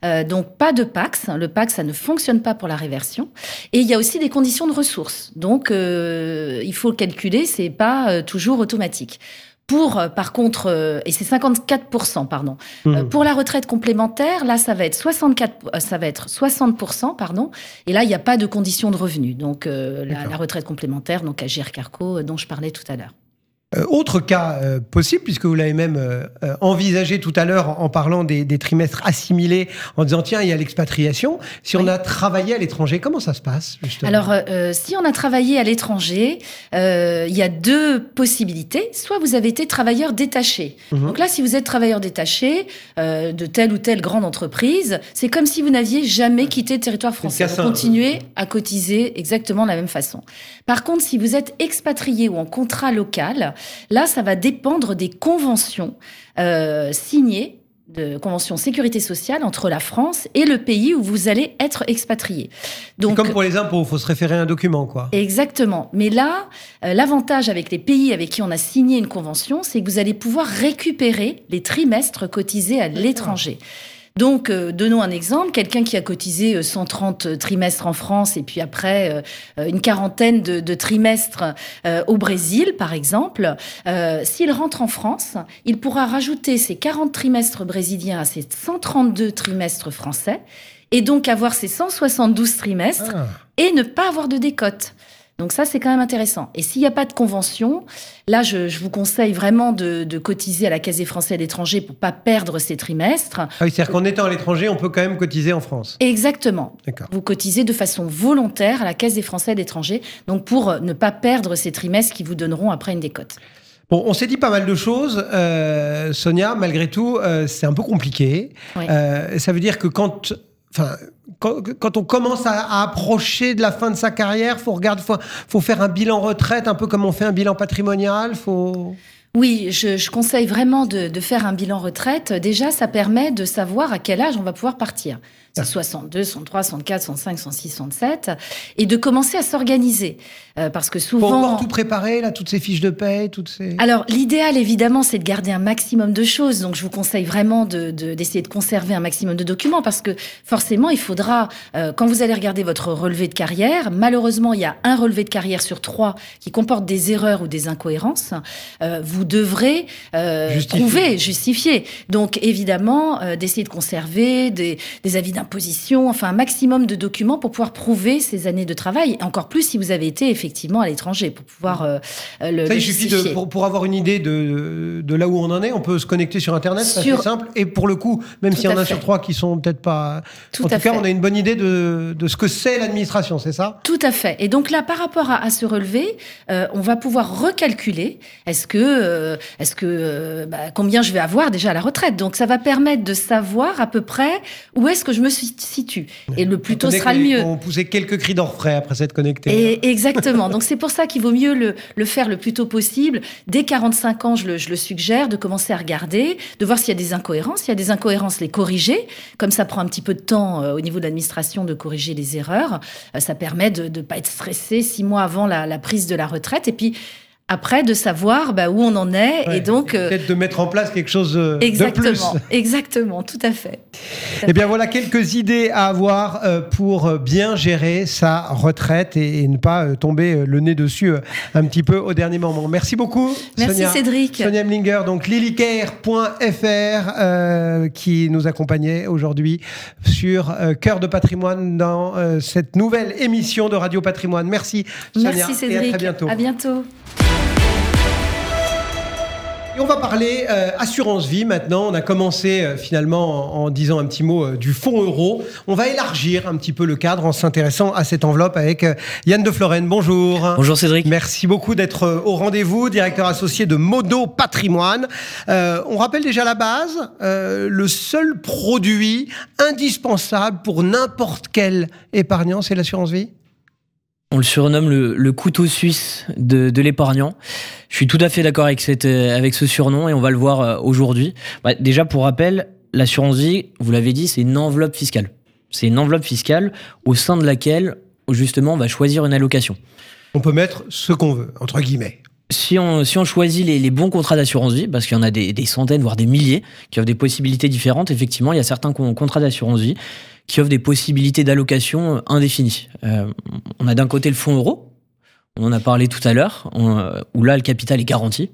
Euh, donc, pas de P A C. Le P A C, ça ne fonctionne pas pour la réversion. Et il y a aussi des conditions de ressources. Donc, euh, il faut calculer, c'est pas euh, toujours automatique. Pour, euh, par contre, euh, et c'est cinquante-quatre pour cent, pardon. Mmh. Euh, pour la retraite complémentaire, là, ça va être soixante-quatre, euh, ça va être soixante pour cent, pardon. Et là, il n'y a pas de conditions de revenu. Donc, euh, la, la retraite complémentaire, donc Agirc Arrco, euh, dont je parlais tout à l'heure. Euh, autre cas euh, possible, puisque vous l'avez même euh, envisagé tout à l'heure en, en parlant des, des trimestres assimilés, en disant tiens, il y a l'expatriation. Si oui. on a travaillé à l'étranger, comment ça se passe justement ? Alors, euh, si on a travaillé à l'étranger, euh, il y a deux possibilités. Soit vous avez été travailleur détaché. Mmh. Donc là, si vous êtes travailleur détaché euh, de telle ou telle grande entreprise, c'est comme si vous n'aviez jamais quitté le territoire français. Vous continuez à cotiser exactement de la même façon. Par contre, si vous êtes expatrié ou en contrat local, là, ça va dépendre des conventions euh, signées, de conventions sécurité sociale entre la France et le pays où vous allez être expatrié. Donc, c'est comme pour les impôts, il faut se référer à un document, quoi. Exactement. Mais là, euh, l'avantage avec les pays avec qui on a signé une convention, c'est que vous allez pouvoir récupérer les trimestres cotisés à l'étranger. Donc, euh, donnons un exemple. Quelqu'un qui a cotisé cent trente trimestres en France et puis après euh, une quarantaine de, de trimestres euh, au Brésil, par exemple, euh, s'il rentre en France, il pourra rajouter ses quarante trimestres brésiliens à ses cent trente-deux trimestres français et donc avoir ses cent soixante-douze trimestres ah. et ne pas avoir de décote. Donc ça, c'est quand même intéressant. Et s'il n'y a pas de convention, là, je, je vous conseille vraiment de, de cotiser à la Caisse des Français à l'étranger pour ne pas perdre ces trimestres. Ah oui, c'est-à-dire qu'en étant à l'étranger, on peut quand même cotiser en France. Exactement. D'accord. Vous cotisez de façon volontaire à la Caisse des Français à l'étranger, donc pour ne pas perdre ces trimestres qui vous donneront après une décote. Bon, on s'est dit pas mal de choses. Euh, Sonia, malgré tout, euh, c'est un peu compliqué. Oui. Euh, ça veut dire que quand... Enfin, quand, quand on commence à, à approcher de la fin de sa carrière, faut regarder, faut, faut faire un bilan retraite, un peu comme on fait un bilan patrimonial. Faut. Oui, je, je conseille vraiment de, de faire un bilan retraite. Déjà, ça permet de savoir à quel âge on va pouvoir partir. C'est soixante-deux, soixante-trois, soixante-quatre, soixante-cinq, soixante-six, soixante-sept. Et de commencer à s'organiser. Euh, parce que souvent... Faut encore tout préparer, là, toutes ces fiches de paye, toutes ces... Alors, l'idéal, évidemment, c'est de garder un maximum de choses. Donc, je vous conseille vraiment de, de, d'essayer de conserver un maximum de documents parce que, forcément, il faudra... Euh, quand vous allez regarder votre relevé de carrière, malheureusement, il y a un relevé de carrière sur trois qui comporte des erreurs ou des incohérences. Euh, vous devrez euh, justifier. trouver, justifier. Donc, évidemment, euh, d'essayer de conserver des, des avis d'imposition, enfin un maximum de documents pour pouvoir prouver ces années de travail. Et encore plus si vous avez été effectivement à l'étranger pour pouvoir euh, le, Ça, le il suffit de, pour, pour avoir une idée de, de là où on en est, on peut se connecter sur Internet, sur... c'est assez simple. Et pour le coup, même s'il y en a fait. sur trois qui sont peut-être pas... Tout en tout à cas, fait. on a une bonne idée de, de ce que c'est l'administration, c'est ça ? Tout à fait. Et donc là, par rapport à, à ce relevé, euh, on va pouvoir recalculer est-ce que, euh, est-ce que euh, bah, combien je vais avoir déjà à la retraite. Donc ça va permettre de savoir à peu près où est-ce que je me situe. Et le plus tôt sera le mieux. On poussait quelques cris d'orfraie après s'être connecté. Et exactement. Donc c'est pour ça qu'il vaut mieux le, le faire le plus tôt possible. Dès quarante-cinq ans, je le, je le suggère, de commencer à regarder, de voir s'il y a des incohérences. S'il y a des incohérences, les corriger. Comme ça prend un petit peu de temps euh, au niveau de l'administration de corriger les erreurs. Euh, ça permet de ne pas être stressé six mois avant la, la prise de la retraite. Et puis, après, de savoir bah, où on en est. Ouais, et donc, euh, peut-être de mettre en place quelque chose euh, exactement, de plus. Exactement, tout à fait. Tout à eh bien, fait. voilà quelques idées à avoir euh, pour bien gérer sa retraite et, et ne pas euh, tomber le nez dessus euh, un petit peu au dernier moment. Merci beaucoup, Merci Sonia. Cédric. Sonia Emlinger, donc lilycare point f r, euh, qui nous accompagnait aujourd'hui sur euh, Cœur de patrimoine dans euh, cette nouvelle émission de Radio Patrimoine. Merci, Sonia. Merci Cédric. Et à très bientôt. À bientôt. Et on va parler euh, assurance vie maintenant. On a commencé euh, finalement en, en disant un petit mot euh, du fonds euro. On va élargir un petit peu le cadre en s'intéressant à cette enveloppe avec euh, Yann de Florenne. Bonjour. Bonjour Cédric. Merci beaucoup d'être euh, au rendez-vous, directeur associé de Modo Patrimoine. Euh, on rappelle déjà la base, euh, le seul produit indispensable pour n'importe quel épargnant, c'est l'assurance vie ? On le surnomme le, le couteau suisse de, de l'épargnant. Je suis tout à fait d'accord avec, cette, avec ce surnom et on va le voir aujourd'hui. Bah, déjà, pour rappel, l'assurance vie, vous l'avez dit, c'est une enveloppe fiscale. C'est une enveloppe fiscale au sein de laquelle, justement, on va choisir une allocation. On peut mettre ce qu'on veut, entre guillemets. Si on, si on choisit les, les bons contrats d'assurance vie, parce qu'il y en a des, des centaines, voire des milliers, qui offrent des possibilités différentes, effectivement, il y a certains contrats d'assurance vie qui offrent des possibilités d'allocation indéfinies. Euh, on a d'un côté le fonds euro, on en a parlé tout à l'heure, on, où là, le capital est garanti.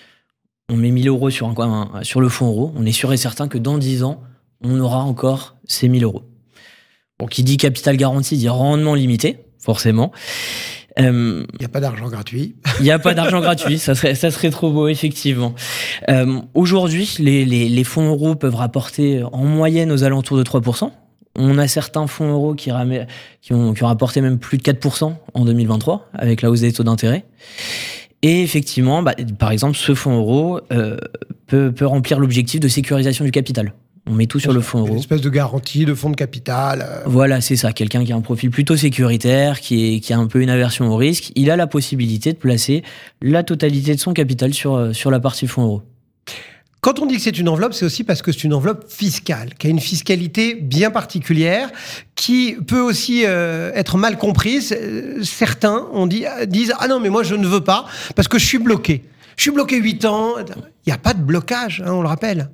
On met mille euros sur, un, un, sur le fonds euro, on est sûr et certain que dans dix ans, on aura encore ces mille euros. Bon, qui dit capital garanti dit rendement limité, forcément. Il euh, n'y a pas d'argent gratuit. Il n'y a pas d'argent gratuit, ça serait, ça serait trop beau, effectivement. Euh, aujourd'hui, les, les, les fonds euros peuvent rapporter en moyenne aux alentours de trois pour cent. On a certains fonds euros qui, ramè, qui, ont, qui ont rapporté même plus de quatre pour cent en deux mille vingt-trois, avec la hausse des taux d'intérêt. Et effectivement, bah, par exemple, ce fonds euro euh, peut, peut remplir l'objectif de sécurisation du capital. On met tout sur le fonds euro. Une espèce de garantie, de fonds de capital. Euh... Voilà, c'est ça. Quelqu'un qui a un profil plutôt sécuritaire, qui, est, qui a un peu une aversion au risque, il a la possibilité de placer la totalité de son capital sur, sur la partie fonds euro. Quand on dit que c'est une enveloppe, c'est aussi parce que c'est une enveloppe fiscale, qui a une fiscalité bien particulière, qui peut aussi euh, être mal comprise. Certains on dit, disent « Ah non, mais moi je ne veux pas, parce que je suis bloqué. Je suis bloqué huit ans. » Il n'y a pas de blocage, hein, on le rappelle.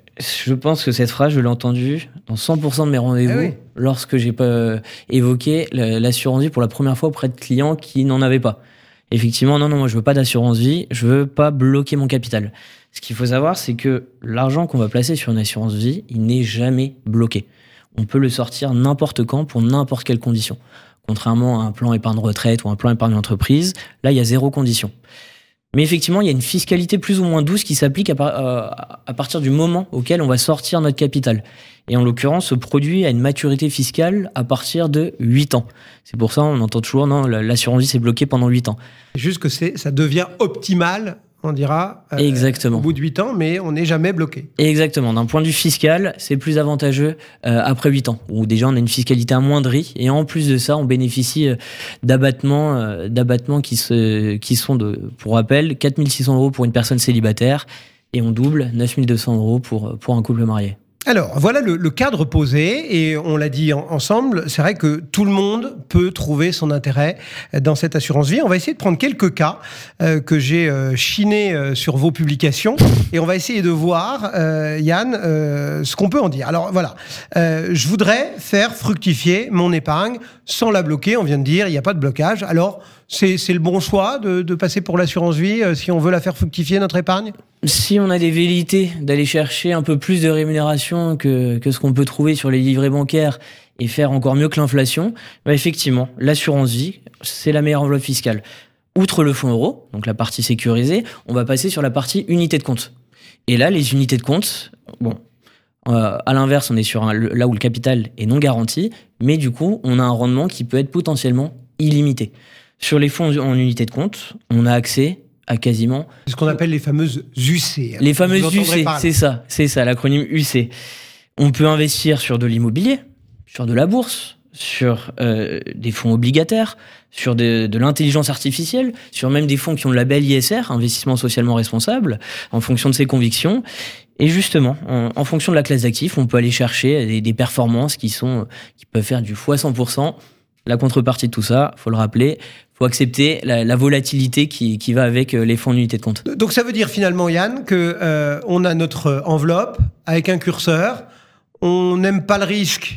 Je pense que cette phrase, je l'ai entendue dans cent pour cent de mes rendez-vous, ah oui. lorsque j'ai pas évoqué l'assurance vie pour la première fois auprès de clients qui n'en avaient pas. Effectivement, non, non, moi je veux pas d'assurance vie, je veux pas bloquer mon capital. Ce qu'il faut savoir, c'est que l'argent qu'on va placer sur une assurance vie, il n'est jamais bloqué. On peut le sortir n'importe quand pour n'importe quelle condition. Contrairement à un plan épargne retraite ou un plan épargne entreprise, là il y a zéro condition. Mais effectivement, il y a une fiscalité plus ou moins douce qui s'applique à, par, euh, à partir du moment auquel on va sortir notre capital. Et en l'occurrence, ce produit a une maturité fiscale à partir de huit ans. C'est pour ça on entend toujours, non, l'assurance vie, c'est bloqué pendant huit ans. Juste que c'est, ça devient optimal, on dira, euh, Exactement. au bout de huit ans, mais on n'est jamais bloqué. Exactement. D'un point de vue fiscal, c'est plus avantageux euh, après huit ans, où déjà on a une fiscalité amoindrie, et en plus de ça, on bénéficie euh, d'abattements, euh, d'abattements qui, se, qui sont, de, pour rappel, quatre mille six cents euros pour une personne célibataire, et on double neuf mille deux cents euros pour, pour un couple marié. Alors, voilà le, le cadre posé, et on l'a dit en, ensemble, c'est vrai que tout le monde peut trouver son intérêt dans cette assurance vie. On va essayer de prendre quelques cas euh, que j'ai euh, chinés euh, sur vos publications, et on va essayer de voir, euh, Yann, euh, ce qu'on peut en dire. Alors voilà, euh, je voudrais faire fructifier mon épargne sans la bloquer. On vient de dire, il n'y a pas de blocage. Alors, c'est, c'est le bon choix de, de passer pour l'assurance vie euh, si on veut la faire fructifier, notre épargne ? Si on a des velléités d'aller chercher un peu plus de rémunération que, que ce qu'on peut trouver sur les livrets bancaires et faire encore mieux que l'inflation, bah effectivement, l'assurance vie, c'est la meilleure enveloppe fiscale. Outre le fonds euro, donc la partie sécurisée, on va passer sur la partie unité de compte. Et là, les unités de compte, bon, euh, à l'inverse, on est sur un, là où le capital est non garanti, mais du coup, on a un rendement qui peut être potentiellement illimité. Sur les fonds en unité de compte, on a accès à quasiment... C'est ce qu'on appelle les fameuses U C. Les fameuses U C, c'est ça, c'est ça, l'acronyme U C. On peut investir sur de l'immobilier, sur de la bourse, sur euh, des fonds obligataires, sur de, de l'intelligence artificielle, sur même des fonds qui ont le label I S R, investissement socialement responsable, en fonction de ses convictions. Et justement, en, en fonction de la classe d'actifs, on peut aller chercher des, des performances qui sont, qui peuvent faire du fois cent pour cent. La contrepartie de tout ça, faut le rappeler, faut accepter la, la volatilité qui, qui va avec les fonds en unité de compte. Donc ça veut dire finalement, Yann, que euh, on a notre enveloppe avec un curseur, on n'aime pas le risque,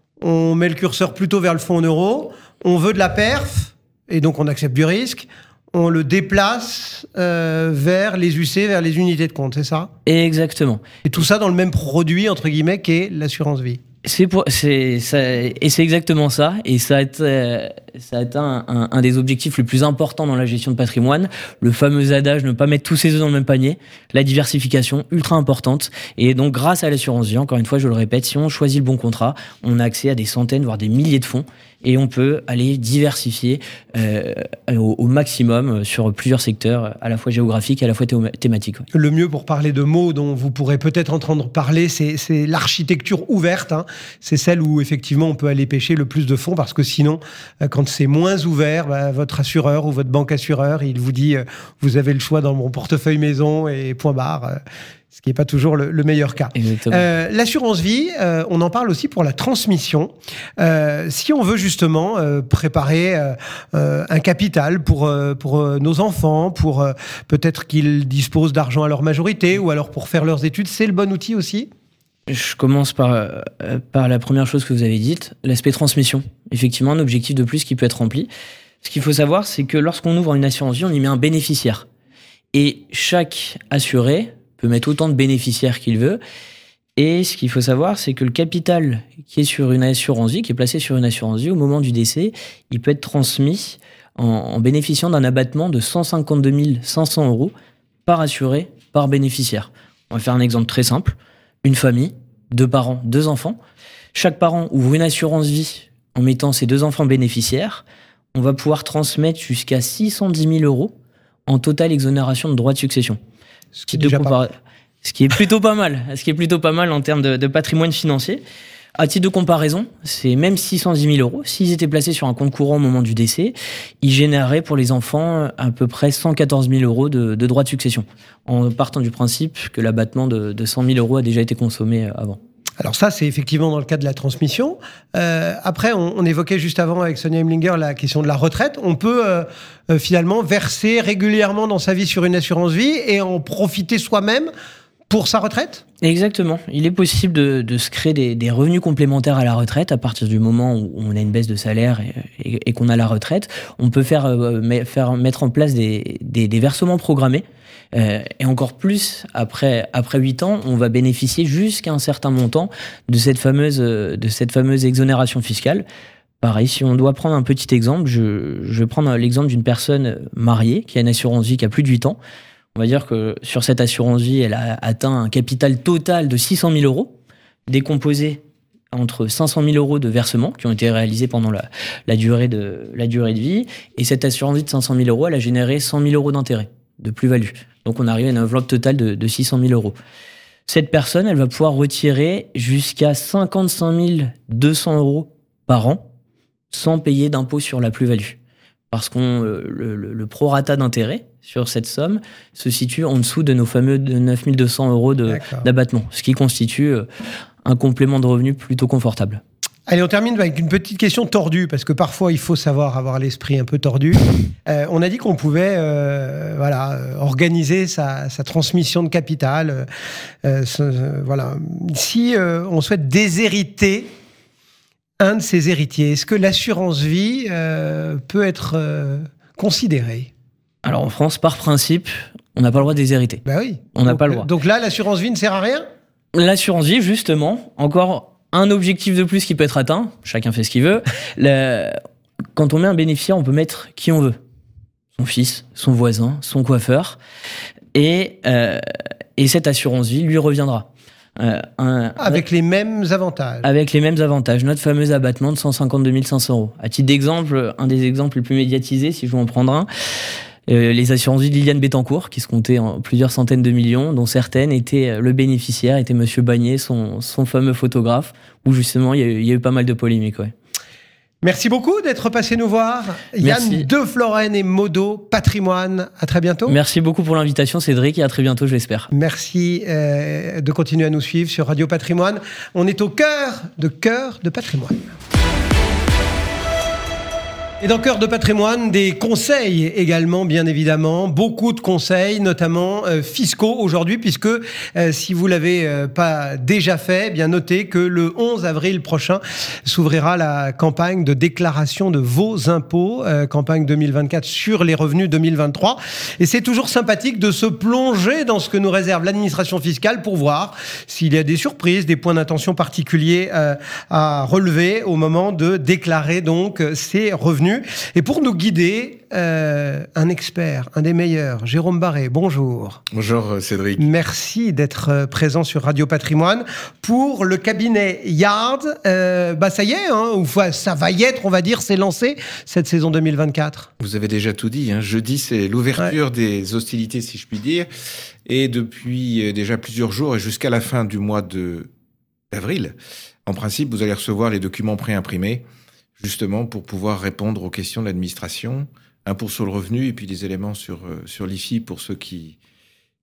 on met le curseur plutôt vers le fonds en euros, on veut de la perf, et donc on accepte du risque, on le déplace euh, vers les U C, vers les unités de compte, c'est ça ? Exactement. Et tout ça dans le même produit, entre guillemets, qu'est l'assurance vie. C'est pour, c'est, ça, et c'est exactement ça. Et ça a été, ça a été un, un, un des objectifs les plus importants dans la gestion de patrimoine. Le fameux adage, ne pas mettre tous ses œufs dans le même panier. La diversification, ultra importante. Et donc, grâce à l'assurance vie, encore une fois, je le répète, si on choisit le bon contrat, on a accès à des centaines, voire des milliers de fonds. Et on peut aller diversifier euh, au, au maximum sur plusieurs secteurs, à la fois géographiques et à la fois théma- thématiques. Ouais. Le mieux pour parler de mots dont vous pourrez peut-être entendre parler, c'est, c'est l'architecture ouverte. Hein. C'est celle où effectivement on peut aller pêcher le plus de fonds, parce que sinon, quand c'est moins ouvert, bah, votre assureur ou votre banque assureur, il vous dit euh, vous avez le choix dans mon portefeuille maison et point barre. ce qui n'est pas toujours le, le meilleur cas. Euh, l'assurance vie, euh, on en parle aussi pour la transmission. Euh, si on veut justement euh, préparer euh, euh, un capital pour, euh, pour euh, nos enfants, pour euh, peut-être qu'ils disposent d'argent à leur majorité ou alors pour faire leurs études, c'est le bon outil aussi ? Je commence par, euh, par la première chose que vous avez dite, l'aspect transmission. Effectivement, un objectif de plus qui peut être rempli. Ce qu'il faut savoir, c'est que lorsqu'on ouvre une assurance vie, on y met un bénéficiaire. Et chaque assuré peut mettre autant de bénéficiaires qu'il veut. Et ce qu'il faut savoir, c'est que le capital qui est sur une assurance vie, qui est placé sur une assurance vie, au moment du décès, il peut être transmis en, en bénéficiant d'un abattement de cent cinquante-deux mille cinq cents euros par assuré, par bénéficiaire. On va faire un exemple très simple. Une famille, deux parents, deux enfants. Chaque parent ouvre une assurance vie en mettant ses deux enfants bénéficiaires. On va pouvoir transmettre jusqu'à six cent dix mille euros en totale exonération de droits de succession. Ce qui est, déjà compara- ce qui est plutôt pas mal. Ce qui est plutôt pas mal en termes de, de patrimoine financier. À titre de comparaison, c'est même six cent dix mille euros. S'ils étaient placés sur un compte courant au moment du décès, ils généreraient pour les enfants à peu près cent quatorze mille euros de, de droits de succession. En partant du principe que l'abattement de, de cent mille euros a déjà été consommé avant. Alors ça, c'est effectivement dans le cadre de la transmission. Euh, après, on, on évoquait juste avant avec Sonia Hemlinger la question de la retraite. On peut euh, euh, finalement verser régulièrement dans sa vie sur une assurance vie et en profiter soi-même pour sa retraite ? Exactement. Il est possible de, de se créer des, des revenus complémentaires à la retraite à partir du moment où on a une baisse de salaire et, et, et qu'on a la retraite. On peut faire, euh, faire mettre en place des, des, des versements programmés. Euh, et encore plus, après, après huit ans, on va bénéficier jusqu'à un certain montant de cette fameuse, de cette fameuse exonération fiscale. Pareil, si on doit prendre un petit exemple, je, je vais prendre l'exemple d'une personne mariée qui a une assurance vie qui a plus de huit ans. On va dire que sur cette assurance vie, elle a atteint un capital total de six cent mille euros, décomposé entre cinq cent mille euros de versements qui ont été réalisés pendant la, la, durée de, la durée de vie. Et cette assurance vie de cinq cent mille euros, elle a généré cent mille euros d'intérêt, de plus-value. Donc on arrive à une enveloppe totale de, de six cent mille euros. Cette personne, elle va pouvoir retirer jusqu'à cinquante-cinq mille deux cents euros par an sans payer d'impôt sur la plus-value. Parce que le, le, le prorata d'intérêt sur cette somme se situe en dessous de nos fameux neuf mille deux cents euros de, d'abattement, ce qui constitue un complément de revenu plutôt confortable. Allez, on termine avec une petite question tordue, parce que parfois, il faut savoir avoir l'esprit un peu tordu. Euh, on a dit qu'on pouvait euh, voilà, organiser sa, sa transmission de capital. Euh, euh, voilà. Si euh, on souhaite déshériter un de ses héritiers, est-ce que l'assurance vie euh, peut être euh, considérée ? Alors en France, par principe, on n'a pas le droit de déshériter. Ben oui. On n'a donc, pas le droit. Donc là, l'assurance vie ne sert à rien ? L'assurance vie, justement, encore un objectif de plus qui peut être atteint. Chacun fait ce qu'il veut. Le... Quand on met un bénéficiaire, on peut mettre qui on veut. Son fils, son voisin, son coiffeur. Et, euh, et cette assurance vie lui reviendra. Euh, un, avec un, les mêmes avantages. Avec les mêmes avantages. Notre fameux abattement de cent cinquante-deux mille cinq cents euros. À titre d'exemple, un des exemples les plus médiatisés, si je veux en prendre un, euh, les assurances vie de Liliane Bettencourt, qui se comptaient en plusieurs centaines de millions, dont certaines étaient, le bénéficiaire était Monsieur Bagné, son, son fameux photographe, où justement il y a eu, il y a eu pas mal de polémiques. Ouais. Merci beaucoup d'être passé nous voir. Merci. Yann De Floren et Modo Patrimoine. À très bientôt. Merci beaucoup pour l'invitation, Cédric, et à très bientôt, je l'espère. Merci euh, de continuer à nous suivre sur Radio Patrimoine. On est au cœur de Cœur de Patrimoine. Et dans Cœur de Patrimoine, des conseils également, bien évidemment. Beaucoup de conseils, notamment euh, fiscaux aujourd'hui, puisque euh, si vous l'avez euh, pas déjà fait, bien notez que le onze avril prochain s'ouvrira la campagne de déclaration de vos impôts, euh, campagne deux mille vingt-quatre sur les revenus deux mille vingt-trois. Et c'est toujours sympathique de se plonger dans ce que nous réserve l'administration fiscale pour voir s'il y a des surprises, des points d'attention particuliers euh, à relever au moment de déclarer donc ces revenus. Et pour nous guider, euh, un expert, un des meilleurs, Jérôme Barré, bonjour. Bonjour Cédric. Merci d'être présent sur Radio Patrimoine. Pour le cabinet Yard, euh, bah ça y est, hein, ou ça va y être, on va dire, c'est lancé cette saison deux mille vingt-quatre. Vous avez déjà tout dit, hein. Jeudi c'est l'ouverture ouais. des hostilités, si je puis dire, et depuis déjà plusieurs jours et jusqu'à la fin du mois de d'avril, en principe, vous allez recevoir les documents préimprimés, justement pour pouvoir répondre aux questions de l'administration, impôt sur le revenu et puis des éléments sur, euh, sur l'I F I pour ceux qui,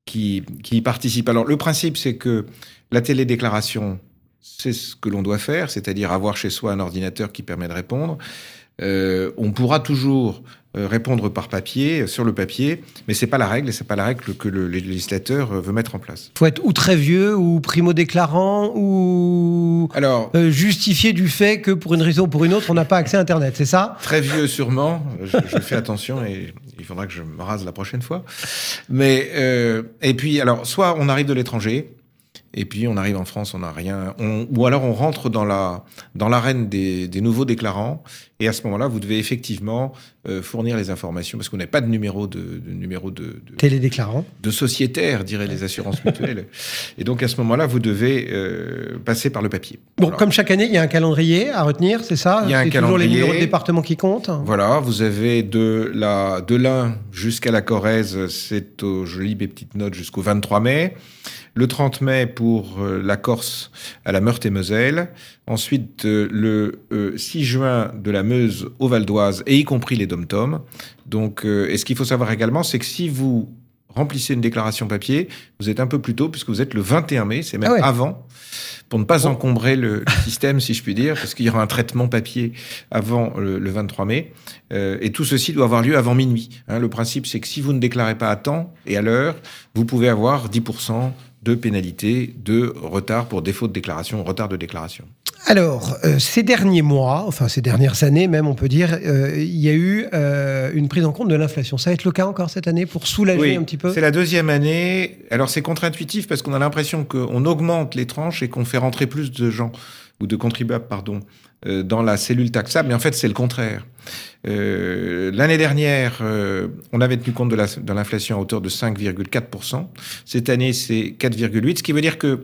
qui, qui y participent. Alors, le principe, c'est que la télédéclaration, c'est ce que l'on doit faire, c'est-à-dire avoir chez soi un ordinateur qui permet de répondre. Euh, on pourra toujours euh, répondre par papier, sur le papier, mais c'est pas la règle, et c'est pas la règle que le législateur veut mettre en place. Il faut être ou très vieux, ou primo-déclarant, ou Alors, euh, justifier du fait que pour une raison ou pour une autre, on n'a pas accès à Internet, c'est ça ? Très vieux sûrement, je, je fais attention et il faudra que je me rase la prochaine fois. Mais euh, et puis alors, soit on arrive de l'étranger, et puis on arrive en France, on n'a rien, on, ou alors on rentre dans la dans l'arène des, des nouveaux déclarants, et à ce moment-là, vous devez effectivement euh, fournir les informations parce qu'on n'a pas de numéro de, de numéro de, de télédéclarant, de sociétaire, diraient les assurances mutuelles, et donc à ce moment-là, vous devez euh, passer par le papier. Bon, voilà. Comme chaque année, il y a un calendrier à retenir, c'est ça ? Il y a un c'est calendrier. Toujours les numéros de département qui comptent. Voilà, vous avez de la de l'Ain jusqu'à la Corrèze, c'est au, je lis mes petites notes, jusqu'au vingt-trois mai. Le trente mai pour euh, la Corse à la Meurthe-et-Moselle. Ensuite, euh, le euh, six juin de la Meuse au Val d'Oise, et y compris les dom-toms. Donc, euh, et ce qu'il faut savoir également, c'est que si vous remplissez une déclaration papier, vous êtes un peu plus tôt, puisque vous êtes le vingt et un mai, c'est même ah ouais. avant, pour ne pas bon. encombrer le, le système, si je puis dire, parce qu'il y aura un traitement papier avant le, le vingt-trois mai. Euh, et tout ceci doit avoir lieu avant minuit. Hein, le principe, c'est que si vous ne déclarez pas à temps et à l'heure, vous pouvez avoir dix pour cent de pénalité de retard pour défaut de déclaration, retard de déclaration. Alors, euh, ces derniers mois, enfin ces dernières années même, on peut dire, euh, il y a eu euh, une prise en compte de l'inflation. Ça va être le cas encore cette année pour soulager oui, un petit peu ? C'est la deuxième année. Alors, c'est contre-intuitif parce qu'on a l'impression qu'on augmente les tranches et qu'on fait rentrer plus de gens, ou de contribuables, pardon, euh, dans la cellule taxable. Mais en fait, c'est le contraire. Euh, l'année dernière, euh, on avait tenu compte de, la, de l'inflation à hauteur de cinq virgule quatre pour cent. Cette année, c'est quatre virgule huit pour cent, ce qui veut dire que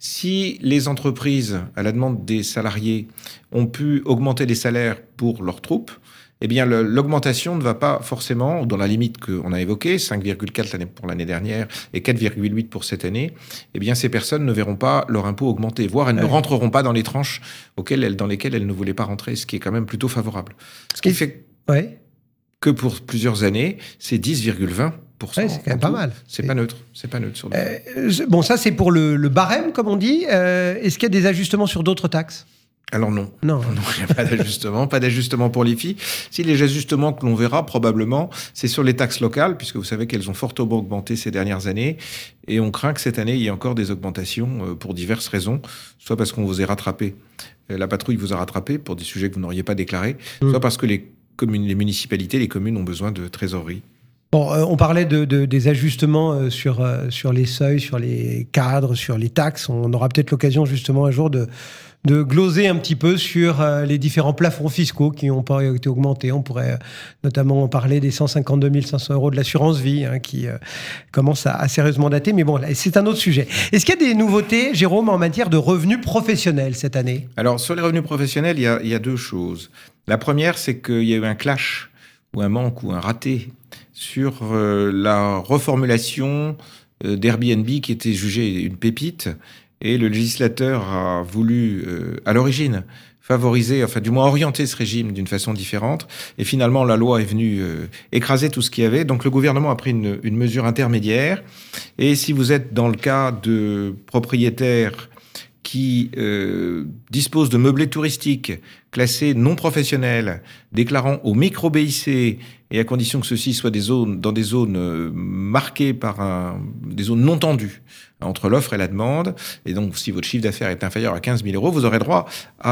si les entreprises, à la demande des salariés, ont pu augmenter les salaires pour leurs troupes, eh bien, le, l'augmentation ne va pas forcément, dans la limite qu'on a évoquée, cinq virgule quatre pour l'année dernière et quatre virgule huit pour cette année, eh bien, ces personnes ne verront pas leur impôt augmenter, voire elles ouais. ne rentreront pas dans les tranches auxquelles elles, dans lesquelles elles ne voulaient pas rentrer, ce qui est quand même plutôt favorable. Ce qui et fait ouais. que pour plusieurs années, c'est dix virgule vingt pour cent. Ouais, c'est quand même pas mal. C'est, c'est pas neutre. C'est pas neutre sur le euh, Bon, ça, c'est pour le, le barème, comme on dit. Euh, est-ce qu'il y a des ajustements sur d'autres taxes ? Alors non. Non. non, il n'y a pas d'ajustement, pas d'ajustement pour l'I F I. Si les ajustements que l'on verra probablement, c'est sur les taxes locales, puisque vous savez qu'elles ont fortement augmenté ces dernières années, et on craint que cette année, il y ait encore des augmentations pour diverses raisons, soit parce qu'on vous ait rattrapé, la patrouille vous a rattrapé pour des sujets que vous n'auriez pas déclarés, mmh. soit parce que les communes, les municipalités, les communes ont besoin de trésorerie. Bon, euh, on parlait de, de, des ajustements euh, sur, euh, sur les seuils, sur les cadres, sur les taxes. On aura peut-être l'occasion justement un jour de, de gloser un petit peu sur euh, les différents plafonds fiscaux qui n'ont pas été augmentés. On pourrait euh, notamment parler des cent cinquante-deux mille cinq cents euros de l'assurance vie hein, qui euh, commence à, à sérieusement dater. Mais bon, là, c'est un autre sujet. Est-ce qu'il y a des nouveautés, Jérôme, en matière de revenus professionnels cette année ? Alors, sur les revenus professionnels, il y a, il y a deux choses. La première, c'est qu'il y a eu un clash ou un manque ou un raté sur euh, la reformulation euh, d'Airbnb qui était jugée une pépite, et le législateur a voulu, euh, à l'origine, favoriser, enfin du moins orienter ce régime d'une façon différente, et finalement la loi est venue euh, écraser tout ce qu'il y avait, donc le gouvernement a pris une, une mesure intermédiaire, et si vous êtes dans le cas de propriétaires qui euh, disposent de meublés touristiques classés non professionnels, déclarant au micro-B I C, et à condition que ceux-ci soient des zones, dans des zones euh, marquées par un, des zones non tendues entre l'offre et la demande, et donc si votre chiffre d'affaires est inférieur à quinze mille euros, vous aurez droit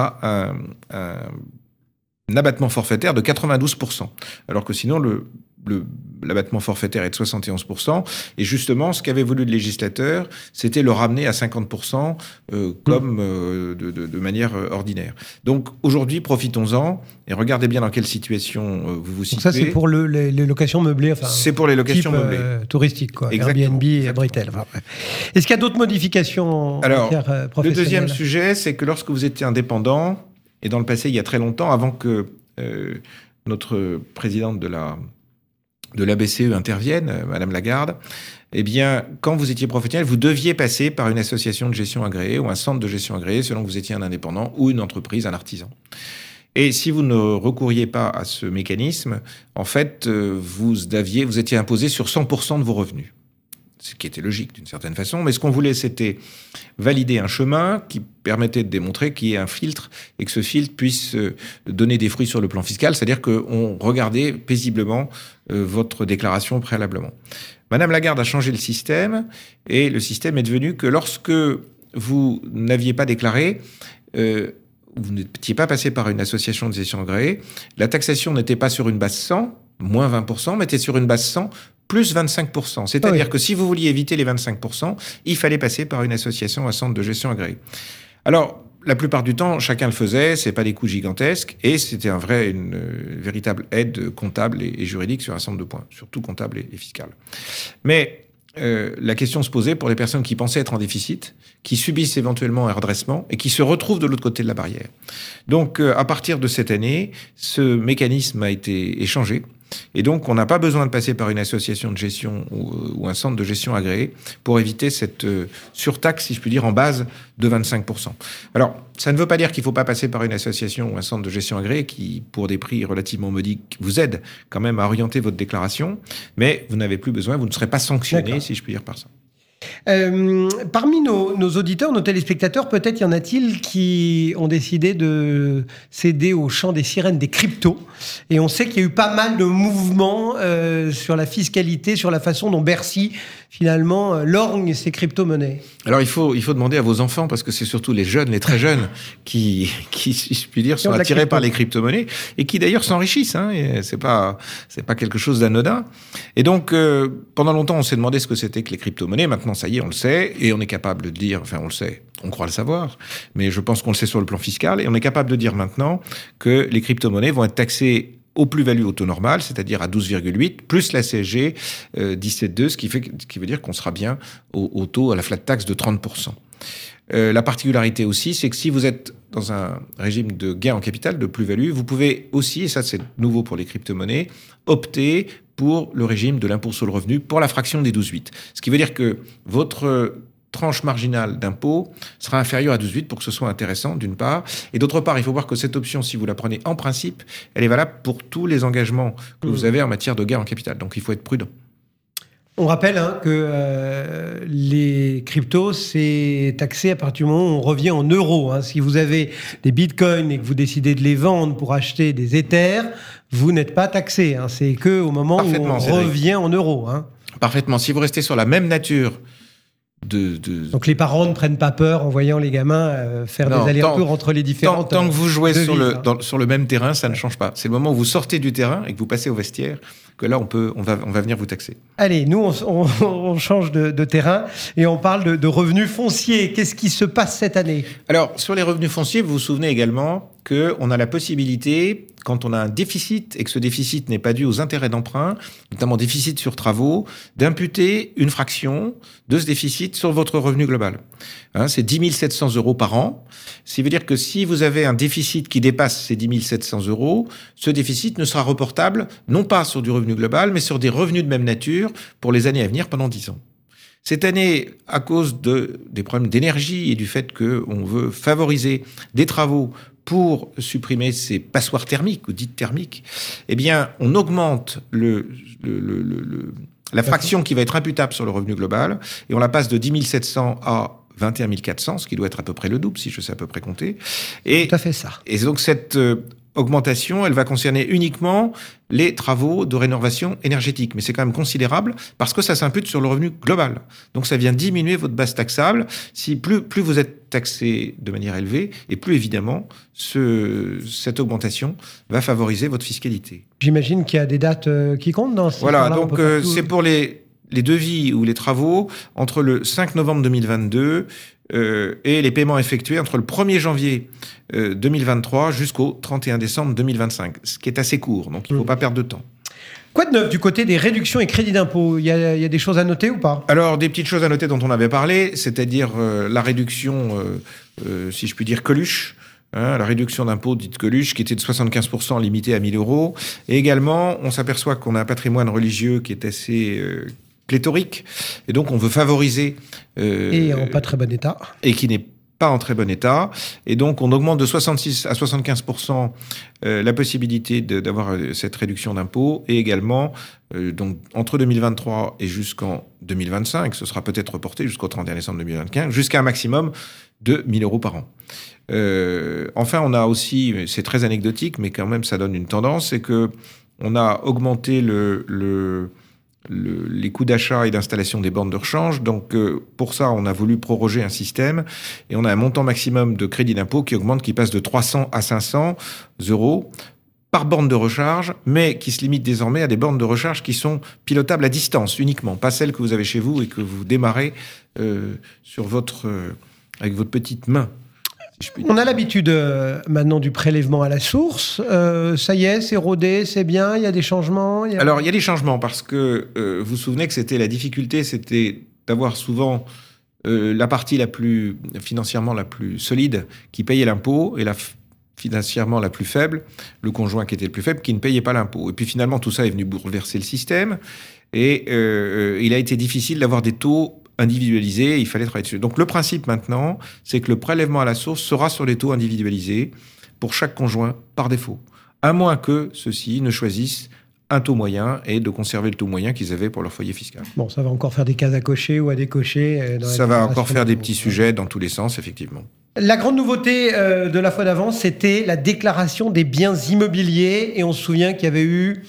à un, un, un abattement forfaitaire de quatre-vingt-douze pour cent, alors que sinon le Le, l'abattement forfaitaire est de soixante et onze pour cent. Et justement, ce qu'avait voulu le législateur, c'était le ramener à cinquante pour cent euh, comme euh, de, de, de manière ordinaire. Donc aujourd'hui, profitons-en et regardez bien dans quelle situation euh, vous vous situez. Donc ça, c'est pour le, les, les locations meublées. Enfin, c'est pour les locations type, meublées. Euh, touristiques, quoi. Exactement. Airbnb et Britel. Enfin, ouais. Est-ce qu'il y a d'autres modifications en Alors, matière euh, professionnelle ? Le deuxième sujet, c'est que lorsque vous étiez indépendant, et dans le passé, il y a très longtemps, avant que euh, notre présidente de la... de l'A B C E intervienne, Madame Lagarde, eh bien, quand vous étiez professionnel, vous deviez passer par une association de gestion agréée ou un centre de gestion agréé, selon que vous étiez un indépendant ou une entreprise, un artisan. Et si vous ne recouriez pas à ce mécanisme, en fait, vous aviez, vous étiez imposé sur cent pour cent de vos revenus. ce qui était logique d'une certaine façon. Mais ce qu'on voulait, c'était valider un chemin qui permettait de démontrer qu'il y ait un filtre et que ce filtre puisse euh, donner des fruits sur le plan fiscal, c'est-à-dire qu'on regardait paisiblement euh, votre déclaration préalablement. Madame Lagarde a changé le système et le système est devenu que lorsque vous n'aviez pas déclaré, euh, vous n'étiez pas passé par une association de gestion agréée, la taxation n'était pas sur une base cent, moins vingt pour cent, mais était sur une base cent, plus vingt-cinq pour cent. C'est-à-dire oui. que si vous vouliez éviter les vingt-cinq pour cent, il fallait passer par une association à centre de gestion agréée. Alors, la plupart du temps, chacun le faisait, c'est pas des coûts gigantesques, et c'était un vrai, une, une véritable aide comptable et, et juridique sur un ensemble de points, surtout comptable et, et fiscal. Mais euh, la question se posait pour les personnes qui pensaient être en déficit, qui subissent éventuellement un redressement et qui se retrouvent de l'autre côté de la barrière. Donc, euh, à partir de cette année, ce mécanisme a été échangé. Et donc, on n'a pas besoin de passer par une association de gestion ou, ou un centre de gestion agréé pour éviter cette euh, surtaxe, si je puis dire, en base de vingt-cinq pour cent. Alors, ça ne veut pas dire qu'il ne faut pas passer par une association ou un centre de gestion agréé qui, pour des prix relativement modiques, vous aide quand même à orienter votre déclaration, mais vous n'avez plus besoin, vous ne serez pas sanctionné, D'accord. si je puis dire, par ça. Euh, parmi nos, nos auditeurs, nos téléspectateurs, peut-être y en a-t-il qui ont décidé de céder au chant des sirènes des cryptos. Et on sait qu'il y a eu pas mal de mouvements euh, sur la fiscalité, sur la façon dont Bercy, finalement, euh, lorgne ces crypto-monnaies. Alors, il faut, il faut demander à vos enfants, parce que c'est surtout les jeunes, les très jeunes, qui, qui, si je puis dire, sont attirés par les crypto-monnaies et qui, d'ailleurs, s'enrichissent. Hein, et c'est pas, c'est pas quelque chose d'anodin. Et donc, euh, pendant longtemps, on s'est demandé ce que c'était que les crypto-monnaies. Maintenant, ça y est, on le sait, et on est capable de dire, enfin, on le sait, on croit le savoir, mais je pense qu'on le sait sur le plan fiscal, et on est capable de dire maintenant que les crypto-monnaies vont être taxées au plus-value au taux normal, c'est-à-dire à douze virgule huit, plus la C S G euh, dix-sept virgule deux, ce qui, fait, ce qui veut dire qu'on sera bien au, au taux, à la flat tax de trente pour cent. Euh, la particularité aussi, c'est que si vous êtes dans un régime de gain en capital, de plus-value, vous pouvez aussi, et ça c'est nouveau pour les crypto-monnaies, opter pour le régime de l'impôt sur le revenu pour la fraction des douze virgule huit. Ce qui veut dire que votre tranche marginale d'impôt sera inférieure à douze virgule huit pour que ce soit intéressant, d'une part. Et d'autre part, il faut voir que cette option, si vous la prenez en principe, elle est valable pour tous les engagements que mmh. vous avez en matière de gain en capital. Donc, il faut être prudent. On rappelle hein, que euh, les cryptos, c'est taxé à partir du moment où on revient en euros. Hein. Si vous avez des bitcoins et que vous décidez de les vendre pour acheter des Ethers, vous n'êtes pas taxé. Hein. C'est qu'au moment où on revient en euros. Hein. Parfaitement. Si vous restez sur la même nature De, de... Donc les parents ne prennent pas peur en voyant les gamins euh, faire non, des allers-retours tant, entre les différentes tant, tant que vous jouez sur villes, le, hein. dans, sur le même terrain, ça ne change pas. C'est le moment où vous sortez du terrain et que vous passez au vestiaire que là, on, peut, on, va, on va venir vous taxer. Allez, nous, on, on, on change de, de terrain et on parle de, de revenus fonciers. Qu'est-ce qui se passe cette année ? Alors, sur les revenus fonciers, vous vous souvenez également qu'on a la possibilité, quand on a un déficit et que ce déficit n'est pas dû aux intérêts d'emprunt, notamment déficit sur travaux, d'imputer une fraction de ce déficit sur votre revenu global. Hein, c'est dix mille sept cents euros par an. Ce qui veut dire que si vous avez un déficit qui dépasse ces dix mille sept cents euros, ce déficit ne sera reportable non pas sur du revenu global, mais sur des revenus de même nature pour les années à venir pendant dix ans. Cette année, à cause de, des problèmes d'énergie et du fait qu'on veut favoriser des travaux pour supprimer ces passoires thermiques ou dites thermiques, eh bien, on augmente le, le, le, le, le, la fraction qui va être imputable sur le revenu global et on la passe de dix mille sept cents à vingt et un mille quatre cents, ce qui doit être à peu près le double, si je sais à peu près compter. Et, Tout à fait ça. Et donc, cette euh, augmentation, elle va concerner uniquement les travaux de rénovation énergétique. Mais c'est quand même considérable parce que ça s'impute sur le revenu global. Donc, ça vient diminuer votre base taxable. Si plus, plus vous êtes taxé de manière élevée, et plus évidemment, ce, cette augmentation va favoriser votre fiscalité. J'imagine qu'il y a des dates euh, qui comptent dans ce Voilà, donc euh, c'est pour les... les devis ou les travaux entre le cinq novembre deux mille vingt-deux euh, et les paiements effectués entre le premier janvier euh, deux mille vingt-trois jusqu'au trente et un décembre deux mille vingt-cinq, ce qui est assez court, donc il ne faut mmh. pas perdre de temps. Quoi de neuf du côté des réductions et crédits d'impôt ? Il y a, il y a des choses à noter ou pas ? Alors, des petites choses à noter dont on avait parlé, c'est-à-dire euh, la réduction, euh, euh, si je puis dire, Coluche. Hein, la réduction d'impôt dite Coluche, qui était de soixante-quinze pour cent limitée à mille euros. Et également, on s'aperçoit qu'on a un patrimoine religieux qui est assez... Euh, pléthorique, et donc on veut favoriser... Euh, et en pas très bon état. Et qui n'est pas en très bon état. Et donc, on augmente de soixante-six à soixante-quinze pour cent euh, la possibilité de, d'avoir cette réduction d'impôt. Et également, euh, donc, entre deux mille vingt-trois et jusqu'en deux mille vingt-cinq, ce sera peut-être reporté jusqu'au trente et un décembre deux mille vingt-quinze, jusqu'à un maximum de mille euros par an. Euh, enfin, on a aussi, c'est très anecdotique, mais quand même, ça donne une tendance, c'est que on a augmenté le... le Le, les coûts d'achat et d'installation des bornes de rechange. Donc, euh, pour ça, on a voulu proroger un système et on a un montant maximum de crédit d'impôt qui augmente, qui passe de trois cents à cinq cents euros par borne de recharge, mais qui se limite désormais à des bornes de recharge qui sont pilotables à distance uniquement, pas celles que vous avez chez vous et que vous démarrez euh, sur votre, euh, avec votre petite main. On a l'habitude euh, maintenant du prélèvement à la source. Euh, ça y est, c'est rodé, c'est bien, il y a des changements il y a... Alors, il y a des changements parce que euh, vous vous souvenez que c'était la difficulté, c'était d'avoir souvent euh, la partie la plus, financièrement la plus solide qui payait l'impôt et la f- financièrement la plus faible, le conjoint qui était le plus faible, qui ne payait pas l'impôt. Et puis finalement, tout ça est venu bouleverser le système et euh, il a été difficile d'avoir des taux individualisé, il fallait travailler dessus. Donc le principe maintenant, c'est que le prélèvement à la source sera sur les taux individualisés pour chaque conjoint par défaut, à moins que ceux-ci ne choisissent un taux moyen et de conserver le taux moyen qu'ils avaient pour leur foyer fiscal. Bon, ça va encore faire des cases à cocher ou à décocher. Dans ça va encore faire des petits sujets dans tous les sens, effectivement. La grande nouveauté euh, de la fois d'avant, c'était la déclaration des biens immobiliers. Et on se souvient qu'il y avait eu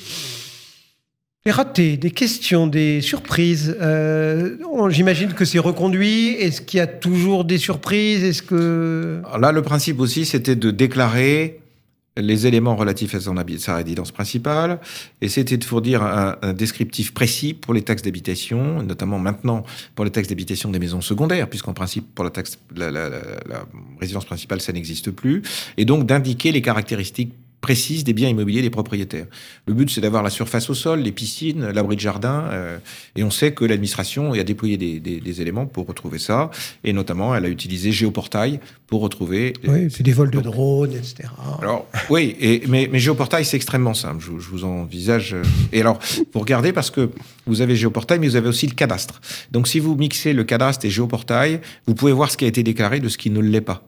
des ratés, des questions, des surprises. Euh, on, j'imagine que c'est reconduit. Est-ce qu'il y a toujours des surprises? Est-ce que... Alors là, le principe aussi, c'était de déclarer les éléments relatifs à son habi- sa résidence principale, et c'était de fournir un, un descriptif précis pour les taxes d'habitation, notamment maintenant pour les taxes d'habitation des maisons secondaires, puisqu'en principe, pour la taxe, la, la, la, la résidence principale, ça n'existe plus, et donc d'indiquer les caractéristiques précise des biens immobiliers des propriétaires. Le but, c'est d'avoir la surface au sol, les piscines, l'abri de jardin, euh, et on sait que l'administration a déployé des, des, des éléments pour retrouver ça, et notamment, elle a utilisé Géoportail pour retrouver... Oui, c'est des vols de drones, et cetera. Alors, oui, et, mais, mais Géoportail, c'est extrêmement simple, je, je vous envisage... Et alors, vous regardez, parce que vous avez Géoportail, mais vous avez aussi le cadastre. Donc, si vous mixez le cadastre et Géoportail, vous pouvez voir ce qui a été déclaré de ce qui ne l'est pas.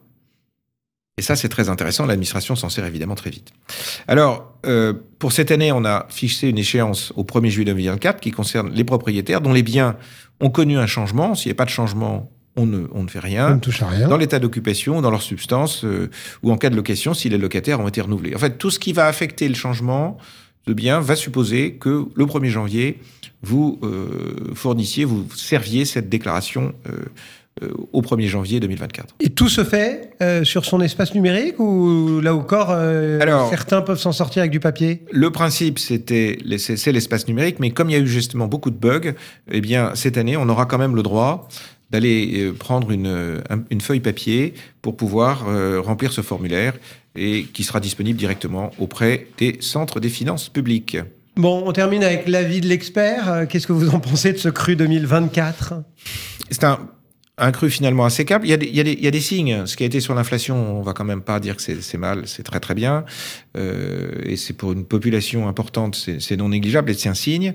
Et ça, c'est très intéressant. L'administration s'en sert évidemment très vite. Alors, euh, pour cette année, on a fixé une échéance au premier juillet deux mille vingt-quatre qui concerne les propriétaires dont les biens ont connu un changement. S'il n'y a pas de changement, on ne, on ne fait rien. On ne touche à rien. Dans l'état d'occupation, dans leur substance, euh, ou en cas de location, si les locataires ont été renouvelés. En fait, tout ce qui va affecter le changement de biens va supposer que le premier janvier, vous euh, fournissiez, vous serviez cette déclaration euh, Euh, au premier janvier deux mille vingt-quatre. Et tout se fait euh, sur son espace numérique ou là encore euh, Alors, certains peuvent s'en sortir avec du papier? Le principe, c'était, c'est, c'est l'espace numérique, mais comme il y a eu justement beaucoup de bugs, eh bien, cette année, on aura quand même le droit d'aller euh, prendre une, une feuille papier pour pouvoir euh, remplir ce formulaire et qui sera disponible directement auprès des centres des finances publiques. Bon, on termine avec l'avis de l'expert. Qu'est-ce que vous en pensez de ce cru deux mille vingt-quatre? C'est un... Un cru finalement assez câble. Il y a des, il y a des, il y a des signes. Ce qui a été sur l'inflation, on va quand même pas dire que c'est, c'est mal, c'est très très bien. Euh, et c'est pour une population importante, c'est, c'est non négligeable et c'est un signe.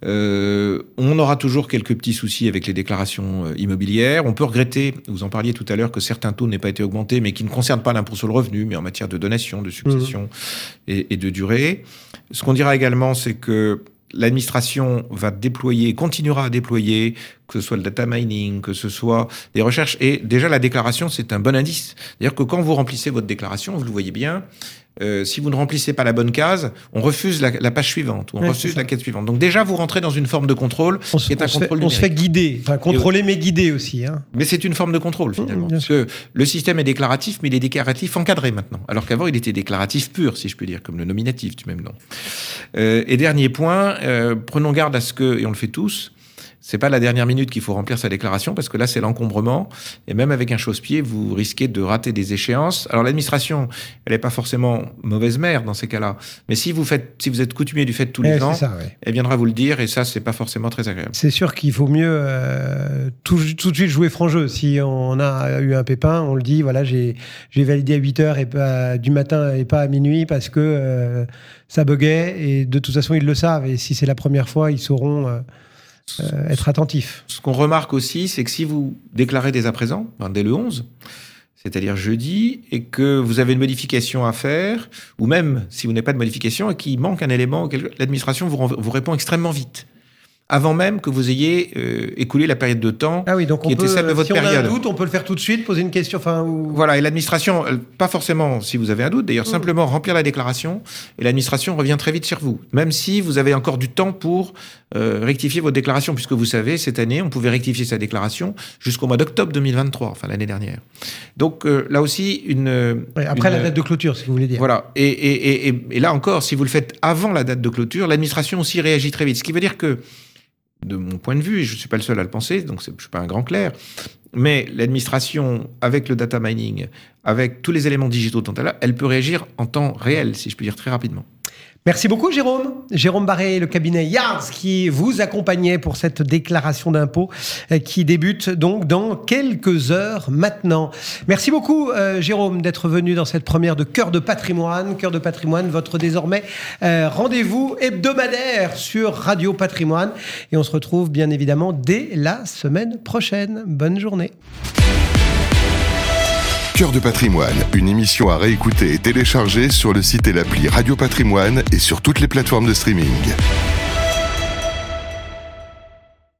Euh, on aura toujours quelques petits soucis avec les déclarations immobilières. On peut regretter, vous en parliez tout à l'heure, que certains taux n'aient pas été augmentés, mais qui ne concernent pas l'impôt sur le revenu, mais en matière de donation, de succession mmh. et, et de durée. Ce qu'on dira également, c'est que l'administration va déployer, continuera à déployer, que ce soit le data mining, que ce soit des recherches. Et déjà, la déclaration, c'est un bon indice. C'est-à-dire que quand vous remplissez votre déclaration, vous le voyez bien, euh, si vous ne remplissez pas la bonne case, on refuse la, la page suivante, ou on ouais, refuse la quête suivante. Donc déjà, vous rentrez dans une forme de contrôle on qui est un on contrôle fait, On se fait guider, enfin contrôler mais guider aussi. Hein. Mais c'est une forme de contrôle finalement, mmh, parce que le système est déclaratif, mais il est déclaratif encadré maintenant. Alors qu'avant, il était déclaratif pur, si je peux dire, comme le nominatif du même nom. Euh, et dernier point, euh, prenons garde à ce que, et on le fait tous, c'est pas la dernière minute qu'il faut remplir sa déclaration, parce que là, c'est l'encombrement. Et même avec un chausse-pied, vous risquez de rater des échéances. Alors, l'administration, elle n'est pas forcément mauvaise mère dans ces cas-là. Mais si vous faites, si vous êtes coutumier du fait tous les ouais, ans, ça, ouais. elle viendra vous le dire, et ça, c'est pas forcément très agréable. C'est sûr qu'il faut mieux euh, tout, tout de suite jouer franc jeu. Si on a eu un pépin, on le dit, voilà, j'ai, j'ai validé à huit heures et pas, du matin et pas à minuit parce que euh, ça buguait. Et de toute façon, ils le savent. Et si c'est la première fois, ils sauront... Euh, Euh, être attentif. Ce qu'on remarque aussi, c'est que si vous déclarez dès à présent, ben dès le onze, c'est-à-dire jeudi, et que vous avez une modification à faire, ou même si vous n'avez pas de modification et qu'il manque un élément, l'administration vous, vous répond extrêmement vite, avant même que vous ayez euh, écoulé la période de temps ah oui, donc qui on était peut, celle de votre si période. Si on a un doute, on peut le faire tout de suite, poser une question. Enfin, ou... Voilà, et l'administration, pas forcément si vous avez un doute, d'ailleurs, mmh. simplement remplir la déclaration, et l'administration revient très vite sur vous, même si vous avez encore du temps pour euh, rectifier votre déclaration, puisque vous savez, cette année, on pouvait rectifier sa déclaration jusqu'au mois d'octobre deux mille vingt-trois, enfin l'année dernière. Donc euh, là aussi, une... Ouais, après une, la date de clôture, si vous voulez dire. Voilà, et, et, et, et là encore, si vous le faites avant la date de clôture, l'administration aussi réagit très vite, ce qui veut dire que de mon point de vue, et je ne suis pas le seul à le penser, donc je ne suis pas un grand clerc, mais l'administration, avec le data mining, avec tous les éléments digitaux dont elle a, elle peut réagir en temps réel, si je puis dire, très rapidement. Merci beaucoup, Jérôme. Jérôme Barré, le cabinet Yards, qui vous accompagnait pour cette déclaration d'impôt qui débute donc dans quelques heures maintenant. Merci beaucoup, euh, Jérôme, d'être venu dans cette première de Cœur de Patrimoine. Cœur de Patrimoine, votre désormais euh, rendez-vous hebdomadaire sur Radio Patrimoine. Et on se retrouve bien évidemment dès la semaine prochaine. Bonne journée. Cœur de Patrimoine, une émission à réécouter et télécharger sur le site et l'appli Radio Patrimoine et sur toutes les plateformes de streaming.